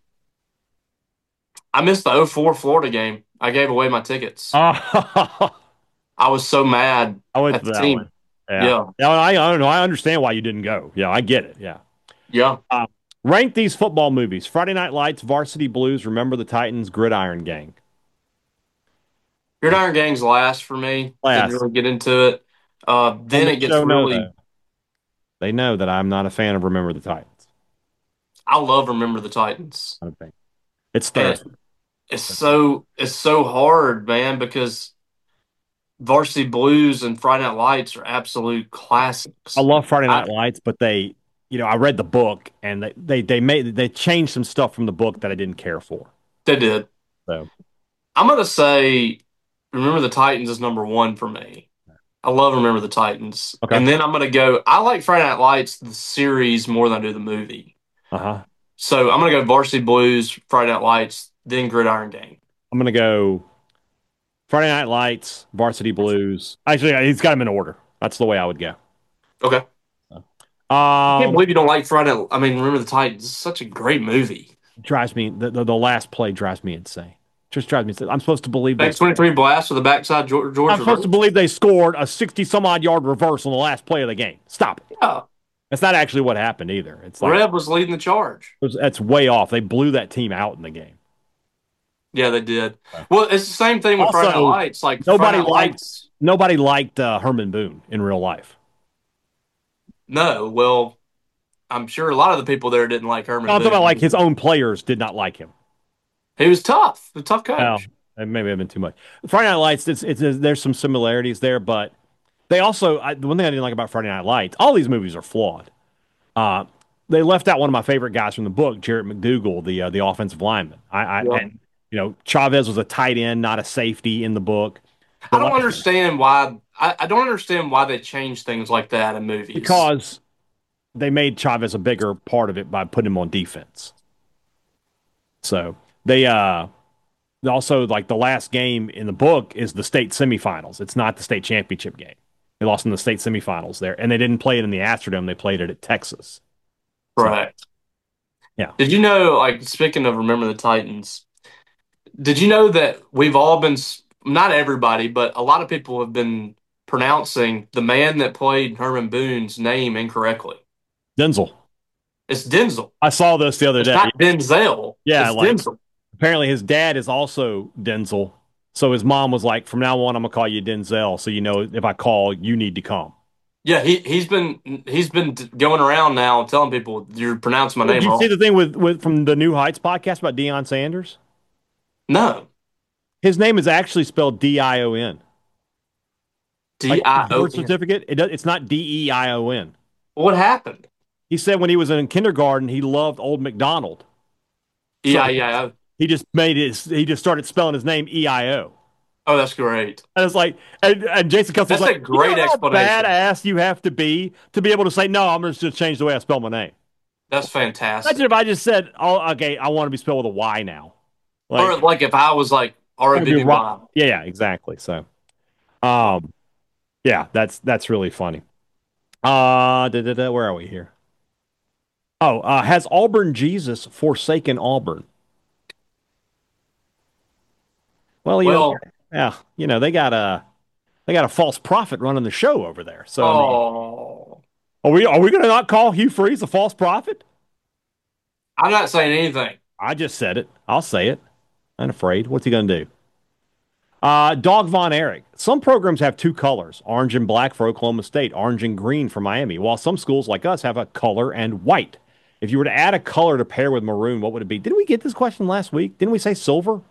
I missed the oh four Florida game. I gave away my tickets. Oh. I was so mad I went at to the that team. One. Yeah. yeah. yeah I, I don't know. I understand why you didn't go. Yeah, I get it. Yeah. Yeah. Uh, rank these football movies: Friday Night Lights, Varsity Blues, Remember the Titans, Gridiron Gang. Gridiron Gang's last for me. Last. Didn't really get into it. Uh, then it gets really. Know, they know that I'm not a fan of Remember the Titans. I love Remember the Titans. I think it's Thursday. It's so it's so hard, man, because Varsity Blues and Friday Night Lights are absolute classics. I love Friday Night I, Lights, but they, you know, I read the book and they they they made they changed some stuff from the book that I didn't care for. They did. So I'm gonna say Remember the Titans is number one for me. I love Remember the Titans. Okay. And then I'm going to go, I like Friday Night Lights, the series, more than I do the movie. Uh-huh. So I'm going to go Varsity Blues, Friday Night Lights, then Gridiron Gang. I'm going to go Friday Night Lights, Varsity Blues. Actually, he's got them in order. That's the way I would go. Okay. I can't Um, believe you don't like Friday. I mean, Remember the Titans. It's such a great movie. drives me the, the the last play drives me insane. Just drives me insane. I'm supposed to believe they X twenty-three blast with the backside George, George I'm supposed to reverse. believe they scored a sixty some odd yard reverse on the last play of the game. Stop it. Yeah, That's not actually what happened either. It's like Rev was leading the charge. it was, that's way off. They blew that team out in the game. Yeah, they did. Well, it's the same thing with Friday Night Also, Lights. Like Friday nobody Night liked Lights. nobody liked uh, Herman Boone in real life. No, well, I'm sure a lot of the people there didn't like No, Herman I'm talking about Boone. like his own players did not like him. He was tough, a tough Well, coach. maybe I've been too much. Friday Night Lights, it's, it's, there's some similarities there, but they also I, the one thing I didn't like about Friday Night Lights, all these movies are flawed. Uh, they left out one of my favorite guys from the book, Jarrett McDougal, the uh, the offensive lineman. I, I Yeah. and you know Chavez was a tight end, not a safety in the book. The I don't last, understand why. I, I don't understand why they change things like that in movies. because they made Chavez a bigger part of it by putting him on defense. So they uh also like the last game in the book is the state semifinals. It's not the state championship game. They lost in the state semifinals there, and they didn't play it in the Astrodome. They played it at Texas. So, Right. yeah. Did you know, like, speaking of Remember the Titans, did you know that we've all been, not everybody, but a lot of people have been pronouncing the man that played Herman Boone's name incorrectly? Denzel. It's Denzel. I saw this the other It's day. not Denzel. Yeah, It's like Denzel. apparently his dad is also Denzel. So his mom was like, from now on, I'm gonna call you Denzel. So you know, if I call, you need to come. Yeah, he he's been he's been going around now telling people you're pronouncing my Did name you see wrong. the thing with, with from the New Heights podcast about Deion Sanders? No, His name is actually spelled D I O N. D Like I his O birth N. certificate, it does, it's not D E I O N. What happened? He said when he was in kindergarten, he loved Old McDonald. E So I E I O. he just made his, he just started spelling his name E I O. Oh, that's great. And it's like, and, and Jason Kelsey was That's a like, you great know how explanation. badass you have to be to be able to say, no, I'm just going to change the way I spell my name. That's Imagine fantastic. if I just said, oh, okay, I want to be spelled with a Y now. Like, Or like if I was like R O B B Y. yeah, yeah, exactly. So, um, yeah, that's that's really funny. Uh, da, da, da, where are we here? Oh, uh, has Auburn Jesus forsaken Auburn? Well, you know, Well, yeah, you know they got a they got a false prophet running the show over there. So, I mean, oh, are we are we going to not call Hugh Freeze a false prophet? I'm not saying anything. I just said it. I'll say it. I'm afraid. What's he going to do? Uh, Dog Von Erich. Some programs have two colors, orange and black for Oklahoma State, orange and green for Miami, while some schools like us have a color and white. If you were to add a color to pair with maroon, what would it be? Didn't we get this question last week? Didn't we say silver?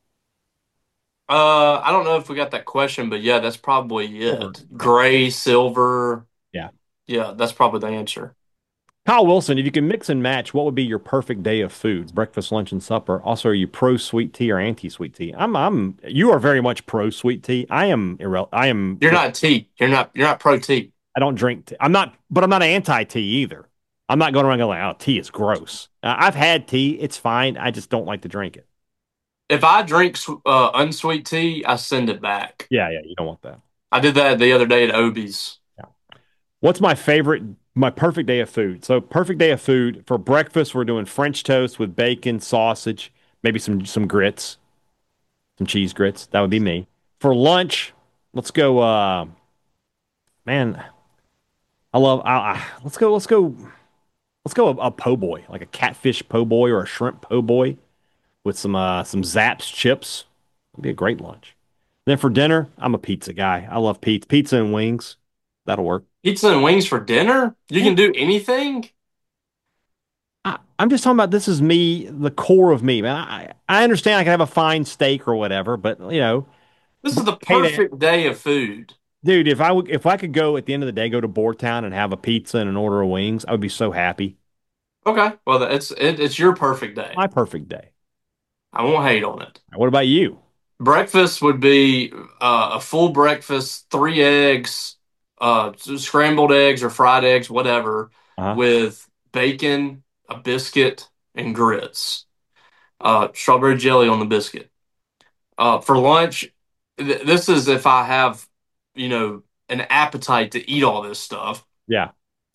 Uh, I don't know if we got that question, but yeah, that's probably Silver. it. Gray, silver. Yeah. Yeah, that's probably the answer. Kyle Wilson, if you can mix and match, what would be your perfect day of foods? Breakfast, lunch, and supper. Also, are you pro sweet tea or anti sweet tea? I'm, I'm. You are very much pro sweet tea. I am. Irre- I am. You're not tea. You're not. You're not pro tea. I don't drink. Tea. I'm not. But I'm not anti tea either. I'm not going around going, "Oh, tea is gross." Uh, I've had tea. It's fine. I just don't like to drink it. If I drink uh, unsweet tea, I send it back. Yeah, yeah. You don't want that. I did that the other day at Obie's. Yeah. What's my favorite? My perfect day of food. So perfect day of food for breakfast. We're doing French toast with bacon, sausage, maybe some some grits, some cheese grits. That would be me. For lunch, let's go. Uh, man, I love. I, I, let's go. Let's go. Let's go. A, a po' boy, like a catfish po' boy or a shrimp po' boy with some uh, some Zapp's chips. It'd be a great lunch. Then for dinner, I'm a pizza guy. I love pizza, pizza and wings. That'll work. Pizza and wings for dinner? You Yeah. can do anything? I, I'm just talking about this is me, the core of me, man. I, I understand I can have a fine steak or whatever, but you know, This is the hey, that- perfect day of food. dude, if I would, if I could go at the end of the day, go to Boardtown and have a pizza and an order of wings, I would be so happy. Okay, well, it's it, it's your perfect day. My perfect day. I won't hate on it. What about you? Breakfast would be uh, a full breakfast, three eggs, uh, scrambled eggs or fried eggs, whatever, Uh-huh. with bacon, a biscuit, and grits. Uh, strawberry jelly on the biscuit. Uh, for lunch, th- this is if I have, you know, an appetite to eat all this stuff. Yeah.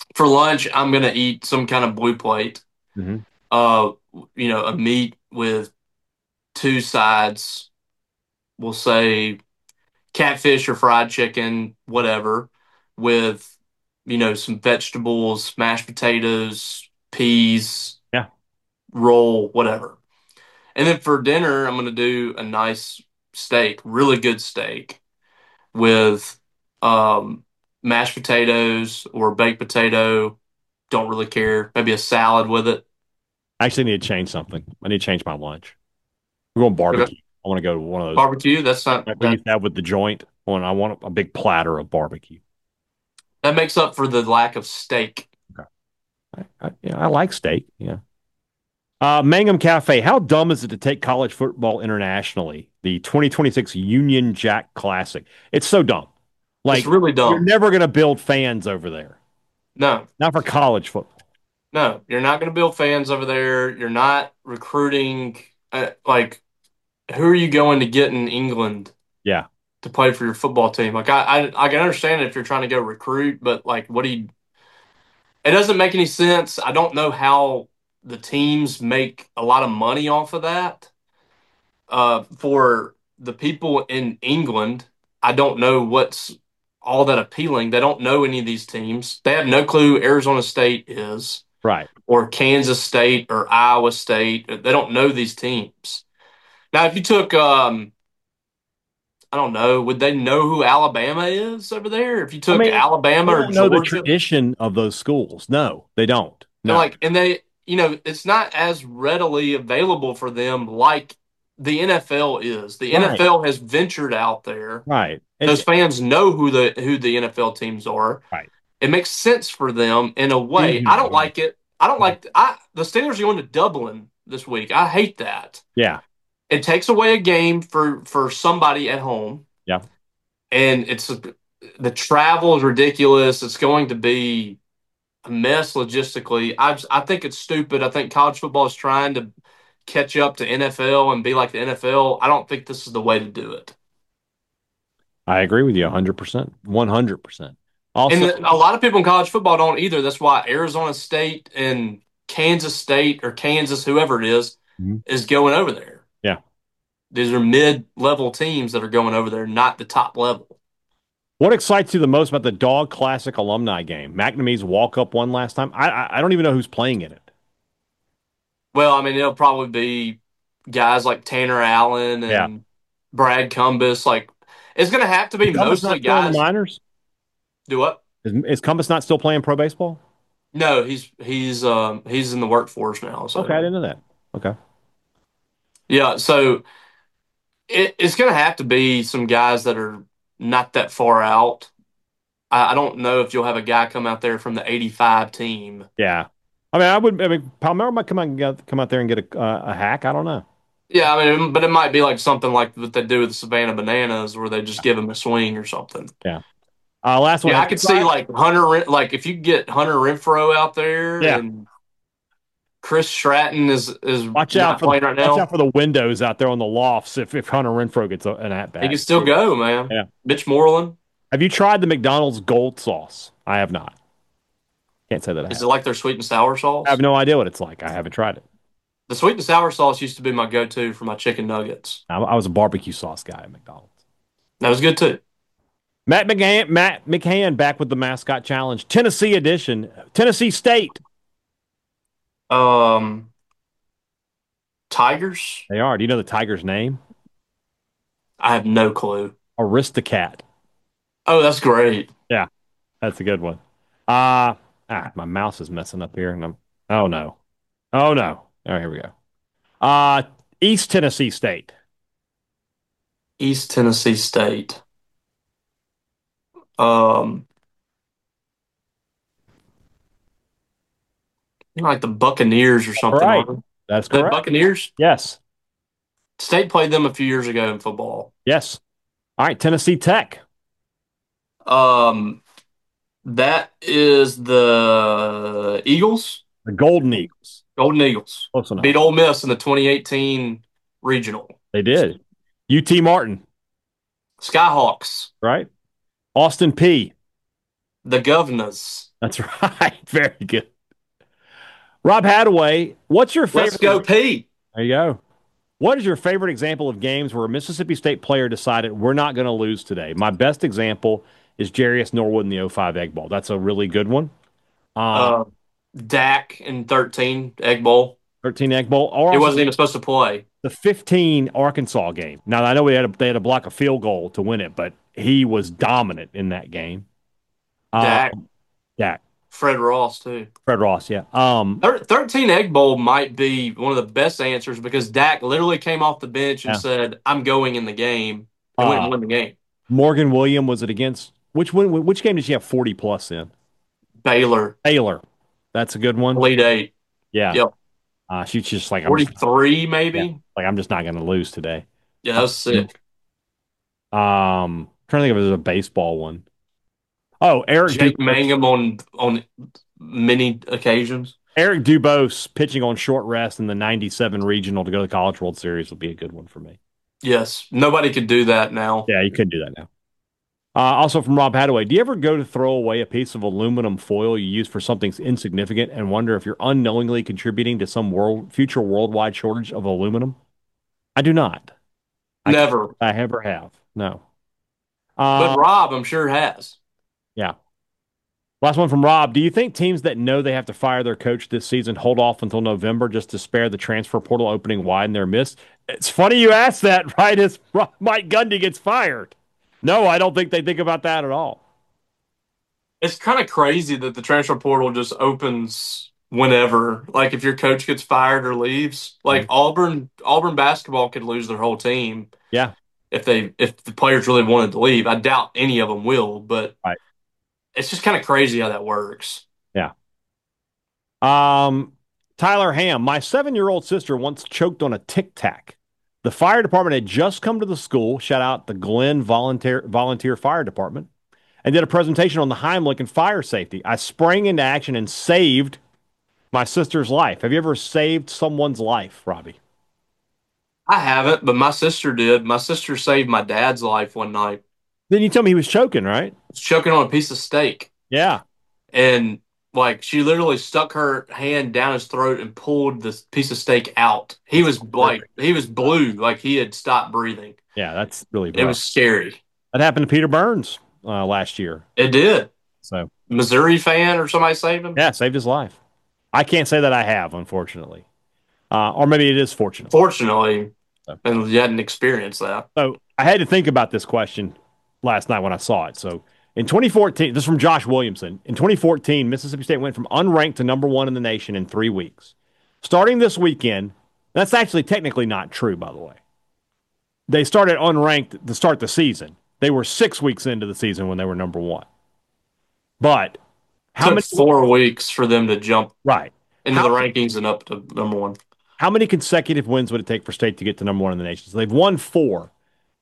For lunch, I'm gonna eat some kind of blue plate. Mm-hmm. Uh, you know, a meat with two sides. We'll say catfish or fried chicken, whatever, with you know some vegetables, mashed potatoes, peas, Yeah. roll, whatever. And then for dinner, I'm gonna do a nice steak, really good steak with um, mashed potatoes or baked potato. Don't really care. Maybe a salad with it. I actually need to change something. I need to change my lunch. We're going Okay. barbecue. I want to go to one of those Barbecue. That's not like we that. used to have with the joint. When I want a big platter of barbecue. That makes up for the lack of steak. Okay. I, I, yeah, I like steak. Yeah. Uh, Mangum Cafe. How dumb is it to take college football internationally? The twenty twenty-six Union Jack Classic. It's so dumb. It's Like really you're dumb. never going to build fans over there. No, Not for college football. no, you're not going to build fans over there. You're not recruiting. Uh, like, who are you going to get in England Yeah. to play for your football team? Like, I, I, I can understand if you're trying to go recruit, but like, what do you? It doesn't make any sense. I don't know how the teams make a lot of money off of that. Uh, for the people in England, I don't know what's all that appealing. They don't know any of these teams. They have no clue Arizona State is, Right. or Kansas State, or Iowa State. They don't know these teams. Now, if you took, um, I don't know, would they know who Alabama is over there? If you I took mean, Alabama they or don't know the Georgia, tradition of those schools. No, they don't. and No. like, and they, you know, it's not as readily available for them like the N F L is. The Right. N F L has ventured out there. Right. Those It's fans know who the who the N F L teams are. right. It makes sense for them in a way. I don't Seasonal. like it. I don't like I the Steelers are going to Dublin this week. I hate that. Yeah. It takes away a game for for somebody at home, Yeah. and it's the travel is ridiculous. It's going to be a mess logistically. I just, I think it's stupid. I think college football is trying to catch up to N F L and be like the N F L. I don't think this is the way to do it. I agree with you one hundred percent. one hundred percent. Also, And a lot of people in college football don't either. That's why Arizona State and Kansas State or Kansas, whoever it is, Mhm. is going over there. Yeah. These are mid-level teams that are going over there, not the top level. What excites you the most about the Dog Classic alumni game? McNamee's walk-up one last time. I, I I don't even know who's playing in it. Well, I mean, it'll probably be guys like Tanner Allen Yeah. and Brad Cumbus. Like, it's going to have to be Is Cumbus mostly not still in the guys. minors? Do what? Is, is Cumbus not still playing pro baseball? No, he's he's um he's in the workforce now. So Okay, I didn't know that. Okay. yeah, so it, it's going to have to be some guys that are not that far out. I, I don't know if you'll have a guy come out there from the eighty-five team. Yeah. I mean, I would. I mean, Palmer might come out and get, come out there and get a, uh, a hack. I don't know. Yeah, I mean, but it might be like something like what they do with the Savannah Bananas, where they just give him a swing or something. Yeah. Uh, last one. Yeah, I could see like Hunter, Ren- like if you get Hunter Renfro out there, Yeah. and Chris Stratton is is Watch not out for playing right watch now. out for the windows out there on the lofts if, if Hunter Renfro gets a, an at bat. He can still go, man. Yeah. Mitch Moreland. Have you tried the McDonald's gold sauce? I have not. Can't say that I Is have. it like their sweet and sour sauce? I have no idea what it's like. I haven't tried it. The sweet and sour sauce used to be my go-to for my chicken nuggets. I, I was a barbecue sauce guy at McDonald's. That was good too. Matt McGann, Matt McCann back with the mascot challenge, Tennessee edition, Tennessee State. Um, Tigers? They are. Do you know the Tiger's name? I have no clue. Aristocat. Oh, that's great. Yeah, that's a good one. Uh, ah, my mouse is messing up here, and I'm. Oh no, oh no. All right, here we go. Uh, East Tennessee State. East Tennessee State. Um, you know, like the Buccaneers or something. Right. aren't That's they? The correct. Buccaneers? Yes. State played them a few years ago in football. Yes. All right, Tennessee Tech. Um, that is the Eagles, The Golden Eagles. Golden Eagles. Close enough. Beat Ole Miss in the twenty eighteen regional. They did. U T Martin, Skyhawks. right? Austin P. The Governors. That's right. Very good. Rob Hadaway, what's your Let's favorite? go, Pete. There you go. What is your favorite example of games where a Mississippi State player decided we're not going to lose today? My best example is Jarius Norwood in the oh five Egg Bowl. That's a really good one. Uh, Uh, Dak in thirteen Egg Bowl. thirteen Egg Bowl. Or He also wasn't even supposed to play. the fifteen Arkansas game. Now, I know we had a, they had to block a field goal to win it, but he was dominant in that game. Dak. Um, Dak. Fred Ross, too. Fred Ross, yeah. Um, thirteen Egg Bowl might be one of the best answers because Dak literally came off the bench and yeah. said, I'm going in the game, and uh, went and won the game. Morgan William, was it against which one? Which game did she have forty plus in? Baylor. Baylor. That's a good one. Elite Eight. Yeah. Yep. Uh, she's just like forty-three, maybe. Yeah, like I'm just not going to lose today. Yeah, that was sick. Um, trying to think if there's a baseball one. Oh, Eric Jake Dubose. Mangum on on many occasions. Eric Dubose pitching on short rest in the ninety-seven regional to go to the College World Series would be a good one for me. Yes, nobody could do that now. Yeah, you couldn't do that now. Uh, also from Rob Hadaway, do you ever go to throw away a piece of aluminum foil you use for something insignificant and wonder if you're unknowingly contributing to some world future worldwide shortage of aluminum? I do not. Never. I, I ever have. No. Uh, but Rob, I'm sure has. Yeah. Last one from Rob. Do you think teams that know they have to fire their coach this season hold off until November just to spare the transfer portal opening wide in their miss? It's funny you ask that right as Mike Gundy gets fired. No, I don't think they think about that at all. It's kind of crazy that the transfer portal just opens whenever. Like if your coach gets fired or leaves, like mm-hmm. Auburn, Auburn basketball could lose their whole team. Yeah. If they if the players really wanted to leave, I doubt any of them will. But right. It's just kind of crazy how that works. Yeah. Um, Tyler Ham, my seven-year-old sister once choked on a Tic Tac. The fire department had just come to the school, shout out the Glenn Volunteer Volunteer Fire Department, and did a presentation on the Heimlich and fire safety. I sprang into action and saved my sister's life. Have you ever saved someone's life, Robbie? I haven't, but my sister did. My sister saved my dad's life one night. Then you tell me he was choking, right? He was choking on a piece of steak. Yeah. And like she literally stuck her hand down his throat and pulled this piece of steak out. He was like he was blue, like he had stopped breathing. Yeah, that's really rough. It was scary. That happened to Peter Burns uh, last year. It did. So Missouri fan or somebody saved him? Yeah, saved his life. I can't say that I have, unfortunately. Uh, or maybe it is fortunate. Fortunately. So. And you hadn't experienced that. So I had to think about this question last night when I saw it. So in twenty fourteen, this is from Josh Williamson. In twenty fourteen, Mississippi State went from unranked to number one in the nation in three weeks. Starting this weekend, that's actually technically not true, by the way. They started unranked to start the season. They were six weeks into the season when they were number one. But how many four weeks for them to jump right into how, the rankings and up to number one? How many consecutive wins would it take for State to get to number one in the nation? So they've won four.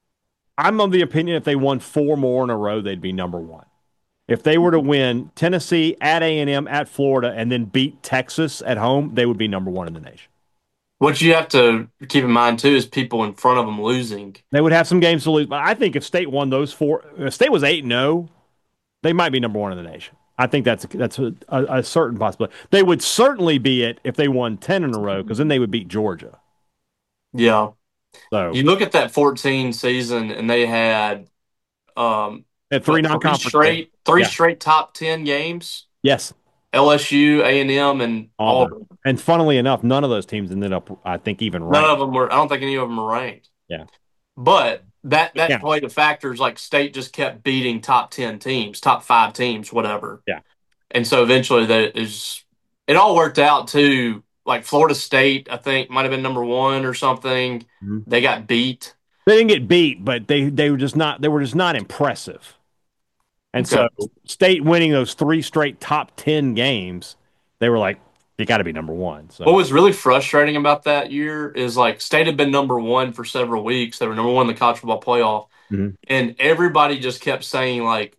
I'm of the opinion if they won four more in a row, they'd be number one. If they were to win Tennessee, at A and M, at Florida, and then beat Texas at home, they would be number one in the nation. What you have to keep in mind, too, is people in front of them losing. They would have some games to lose. But I think if State won those four, if State was eight and oh, they might be number one in the nation. I think that's that's a, a, a certain possibility. They would certainly be it if they won ten in a row, because then they would beat Georgia. Yeah. So you look at that fourteen season, and they had um, at three non-conference straight, three yeah. straight top ten games. Yes, L S U, A and M, and Auburn. Auburn. And funnily enough, none of those teams ended up, I think, even ranked. None of them were. I don't think any of them were ranked. Yeah, but that that yeah. played the factors. Like State just kept beating top ten teams, top five teams, whatever. Yeah, and so eventually that is it all worked out too. Like Florida State, I think, might have been number one or something. Mm-hmm. They got beat. They didn't get beat, but they, they were just not they were just not impressive. And okay. so State winning those three straight top ten games, they were like, you got to be number one. So what was really frustrating about that year is like State had been number one for several weeks. They were number one in the college football playoff, mm-hmm. and everybody just kept saying like,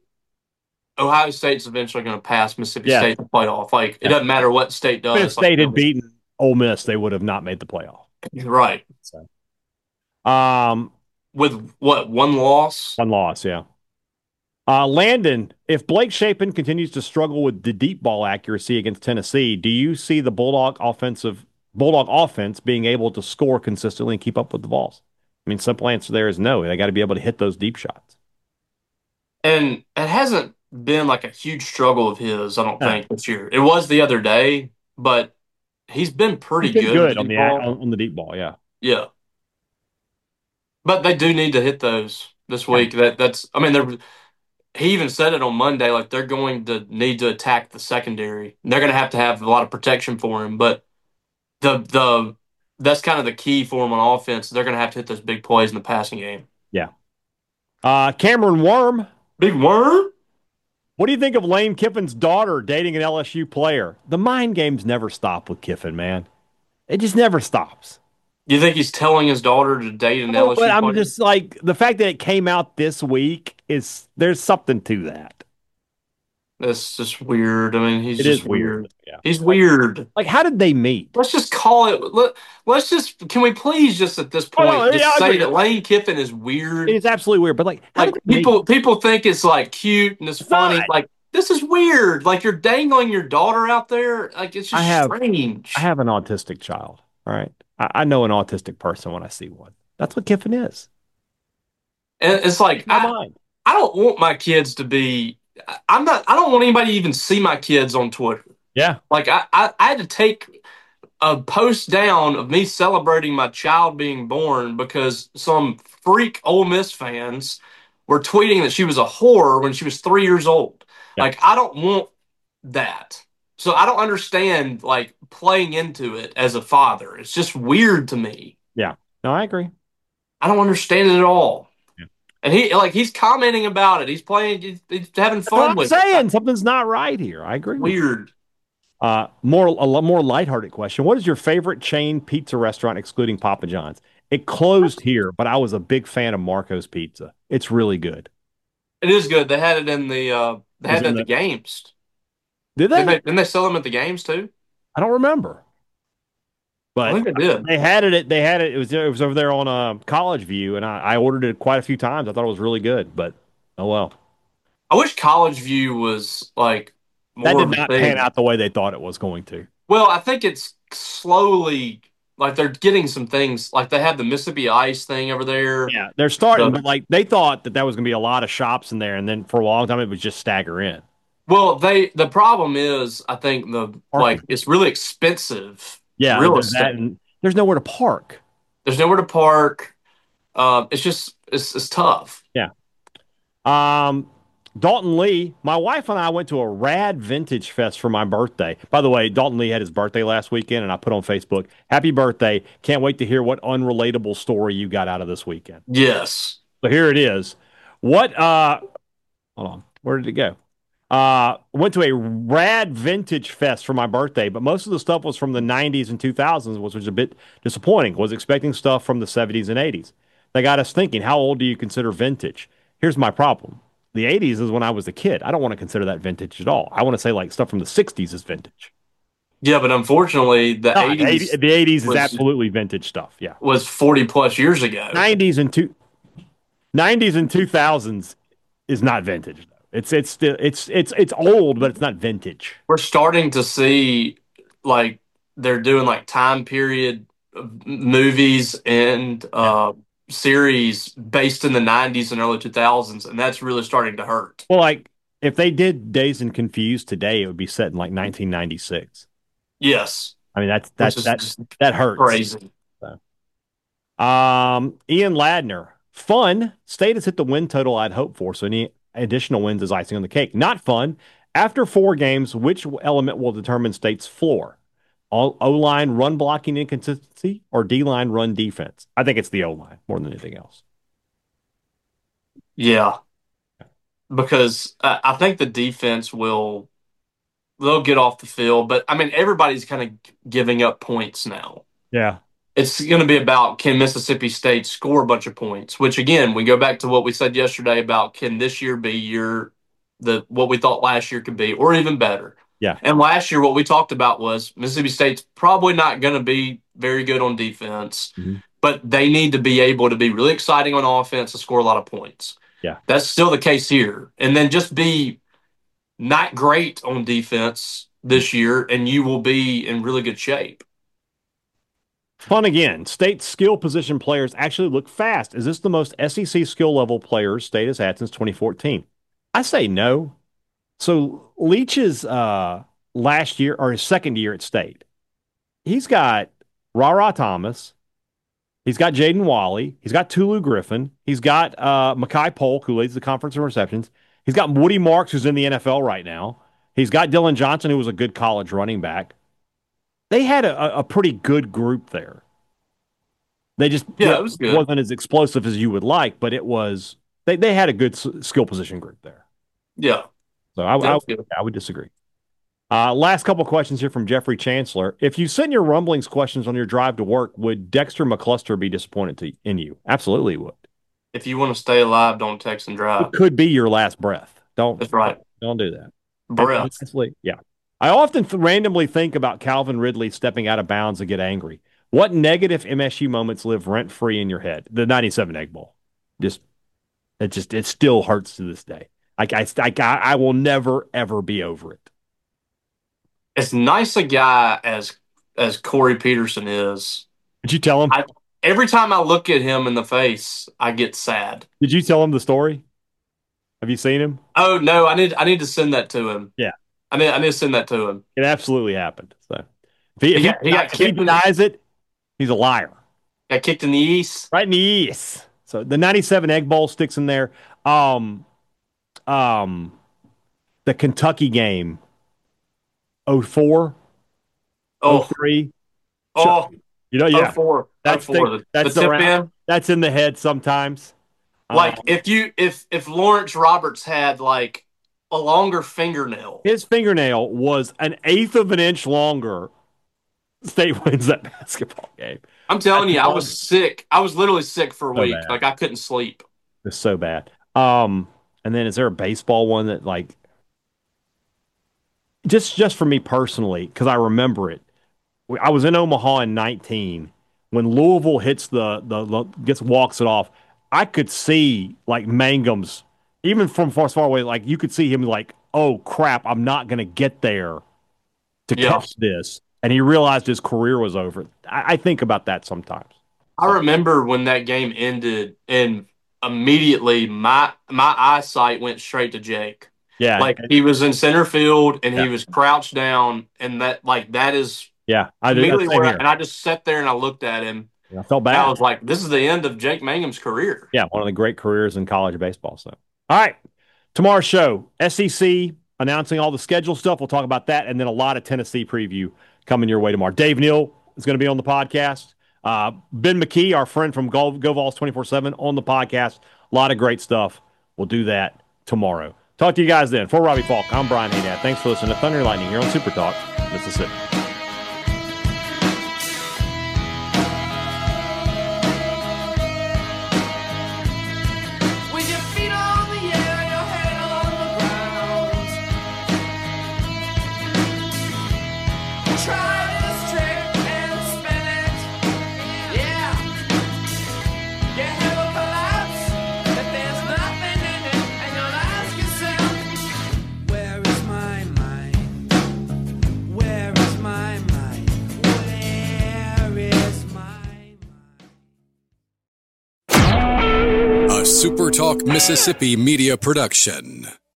Ohio State's eventually going to pass Mississippi yeah. State in the playoff. Like it yeah. doesn't matter what State does. If State like, had beaten Ole Miss, they would have not made the playoff. Right. So, um, with what one loss? One loss, yeah. Uh, Landon, if Blake Shapen continues to struggle with the deep ball accuracy against Tennessee, do you see the Bulldog offensive Bulldog offense being able to score consistently and keep up with the balls? I mean, simple answer there is no. They got to be able to hit those deep shots. And it hasn't been like a huge struggle of his, I don't No. think, this year. It was the other day, but he's been pretty He's been good, good on on the the on, on the deep ball, yeah. Yeah. But they do need to hit those this week. Yeah. That that's I mean they're he even said it on Monday, like they're going to need to attack the secondary. They're going to have to have a lot of protection for him, but the the that's kind of the key for him on offense. They're going to have to hit those big plays in the passing game. Yeah. Uh, Cameron Worm. Big Worm? What do you think of Lane Kiffin's daughter dating an L S U player? The mind games never stop with Kiffin, man. It just never stops. You think he's telling his daughter to date an no, L S U but I'm player? just like, the fact that it came out this week is, there's something to that. That's just weird. I mean, he's it just is weird. weird. Yeah. He's weird. Like, how did they meet? Let's just call it. Let, let's just. Can we please just at this point oh, no, just yeah, say that Lane Kiffin is weird? It's absolutely weird. But like, how like did they people meet? people think it's like cute and it's, it's funny. Not. Like this is weird. Like you're dangling your daughter out there. Like it's just I have, strange. I have an autistic child. All right, I, I know an autistic person when I see one. That's what Kiffin is. And it's like my I, mind. I don't want my kids to be. I'm not. I don't want anybody to even see my kids on Twitter. Yeah. Like I, I, I had to take a post down of me celebrating my child being born because some freak Ole Miss fans were tweeting that she was a whore when she was three years old. Yeah. Like I don't want that. So I don't understand like playing into it as a father. It's just weird to me. Yeah. No, I agree. I don't understand it at all. And he like he's commenting about it. He's playing. He's, he's having fun I'm with saying it. Something's not right here. I agree. Weird. Uh, more a more lighthearted question. What is your favorite chain pizza restaurant excluding Papa John's? It closed here, but I was a big fan of Marco's Pizza. It's really good. It is good. They had it in the. Uh, they had it at the, the games. Did they? Didn't, they? didn't they sell them at the games too? I don't remember. But I think they did. They had it. They had it. It was. It was over there on uh, College View, and I, I ordered it quite a few times. I thought it was really good, but oh well. I wish College View was like more. That did not pan out the way they thought it was going to. Well, I think it's slowly like they're getting some things. Like they have the Mississippi Ice thing over there. Yeah, they're starting, so, but like they thought that that was going to be a lot of shops in there, and then for a long time it was just stagger in. Well, they the problem is, I think the Parking. like it's really expensive. Yeah, real there's estate. That, and there's nowhere to park. There's nowhere to park. Um, it's just it's it's tough. Yeah. Um, Dalton Lee, my wife and I went to a rad vintage fest for my birthday. By the way, Dalton Lee had his birthday last weekend, and I put on Facebook, "Happy birthday! Can't wait to hear what unrelatable story you got out of this weekend." Yes. So here it is. What? Uh, hold on. Where did it go? Uh, went to a rad vintage fest for my birthday, but most of the stuff was from the nineties and two thousands, which was a bit disappointing. Was expecting stuff from the seventies and eighties. They got us thinking, how old do you consider vintage? Here's my problem. The eighties is when I was a kid. I don't want to consider that vintage at all. I want to say like stuff from the sixties is vintage. Yeah, but unfortunately, the no, eighties... The eighties was, is absolutely vintage stuff, yeah. Was forty plus years ago. nineties and, two, nineties and two thousands is not vintage, though. It's it's still it's it's it's old, but it's not vintage. We're starting to see like they're doing like time period movies and uh, yeah. series based in the nineties and early two thousands, and that's really starting to hurt. Well, like if they did Dazed and Confused today, it would be set in like nineteen ninety-six. Yes, I mean that's that's that's that hurts. Crazy. So. Um, Ian Ladner, fun. State has hit the win total I'd hoped for. So any additional wins is icing on the cake. Not fun. After four games, which element will determine State's floor? O-line run blocking inconsistency or D-line run defense? I think it's the O-line more than anything else. Yeah. Because uh, I think the defense will they'll get off the field. But, I mean, everybody's kind of giving up points now. Yeah. It's going to be about can Mississippi State score a bunch of points, which, again, we go back to what we said yesterday about can this year be your the what we thought last year could be or even better. Yeah. And last year what we talked about was Mississippi State's probably not going to be very good on defense, mm-hmm. but they need to be able to be really exciting on offense and score a lot of points. Yeah. That's still the case here. And then just be not great on defense this year, and you will be in really good shape. Fun again. State skill position players actually look fast. Is this the most S E C skill level players State has had since twenty fourteen? I say no. So Leach's uh, last year or his second year at State, he's got Ra-Ra Thomas. He's got Jaden Wally. He's got Tulu Griffin. He's got uh, Makai Polk, who leads the conference in receptions. He's got Woody Marks, who's in the N F L right now. He's got Dylan Johnson, who was a good college running back. They had a, a pretty good group there. They just yeah, it was good. wasn't as explosive as you would like, but it was they, they had a good s- skill position group there. Yeah. So I, I, I, I would disagree. Uh, last couple questions here from Jeffrey Chancellor. If you sent your rumblings questions on your drive to work, would Dexter McCluster be disappointed to, in you? Absolutely would. If you want to stay alive, don't text and drive. It could be your last breath. Don't. That's right. Don't do that. Breath. Honestly, yeah. I often th- randomly think about Calvin Ridley stepping out of bounds and get angry. What negative M S U moments live rent free in your head? The ninety-seven Egg Bowl. Just, it just, it still hurts to this day. I, I, I, I will never ever be over it. As nice a guy as as Corey Peterson is, did you tell him? I, every time I look at him in the face, I get sad. Did you tell him the story? Have you seen him? Oh no, I need I need to send that to him. Yeah, I need I need to send that to him. It absolutely happened. So if he, if he, got, he, got if he denies it, he's a liar. Got kicked in the east, right in the east. So the ninety-seven Egg Bowl sticks in there. Um, um, the Kentucky game, oh four, oh three. Oh, you know, yeah, oh four, that's oh four. The, The, that's the the tip round, in. That's in the head sometimes. Like um, if you if if Lawrence Roberts had like a longer fingernail, his fingernail was an eighth of an inch longer. State wins that basketball game. I'm telling you, I was sick. I was literally sick for a so week. Bad. Like I couldn't sleep. It's so bad. Um, and then is there a baseball one that like just just for me personally, because I remember it. I was in Omaha in nineteen when Louisville hits the, the the gets walks it off. I could see like Mangum's even from far far away, like you could see him like, oh crap, I'm not gonna get there to Yeah. catch this. And he realized his career was over. I, I think about that sometimes. I remember when that game ended, and immediately my my eyesight went straight to Jake. Yeah, Like he was in center field and Yeah. he was crouched down, and that like that is yeah. I did. immediately Same where I, here. and I just sat there and I looked at him. I felt And bad. I was like, "This is the end of Jake Mangum's career." Yeah, one of the great careers in college baseball. So, all right, tomorrow's show, S E C announcing all the schedule stuff. We'll talk about that, and then a lot of Tennessee preview coming your way tomorrow. Dave Neal is going to be on the podcast. Uh, Ben McKee, our friend from Go, Go Vols twenty-four seven, on the podcast. A lot of great stuff. We'll do that tomorrow. Talk to you guys then. For Robbie Falk, I'm Brian Haydad. Thanks for listening to Thunder and Lightning here on Super Talk Mississippi. With your feet on the air, your head on the ground. Try this trick and spin it. Yeah. Your head will collapse if there's nothing in it, and you'll ask yourself, where is my mind? Where is my mind? Where is my mind? A Super Talk Mississippi media production.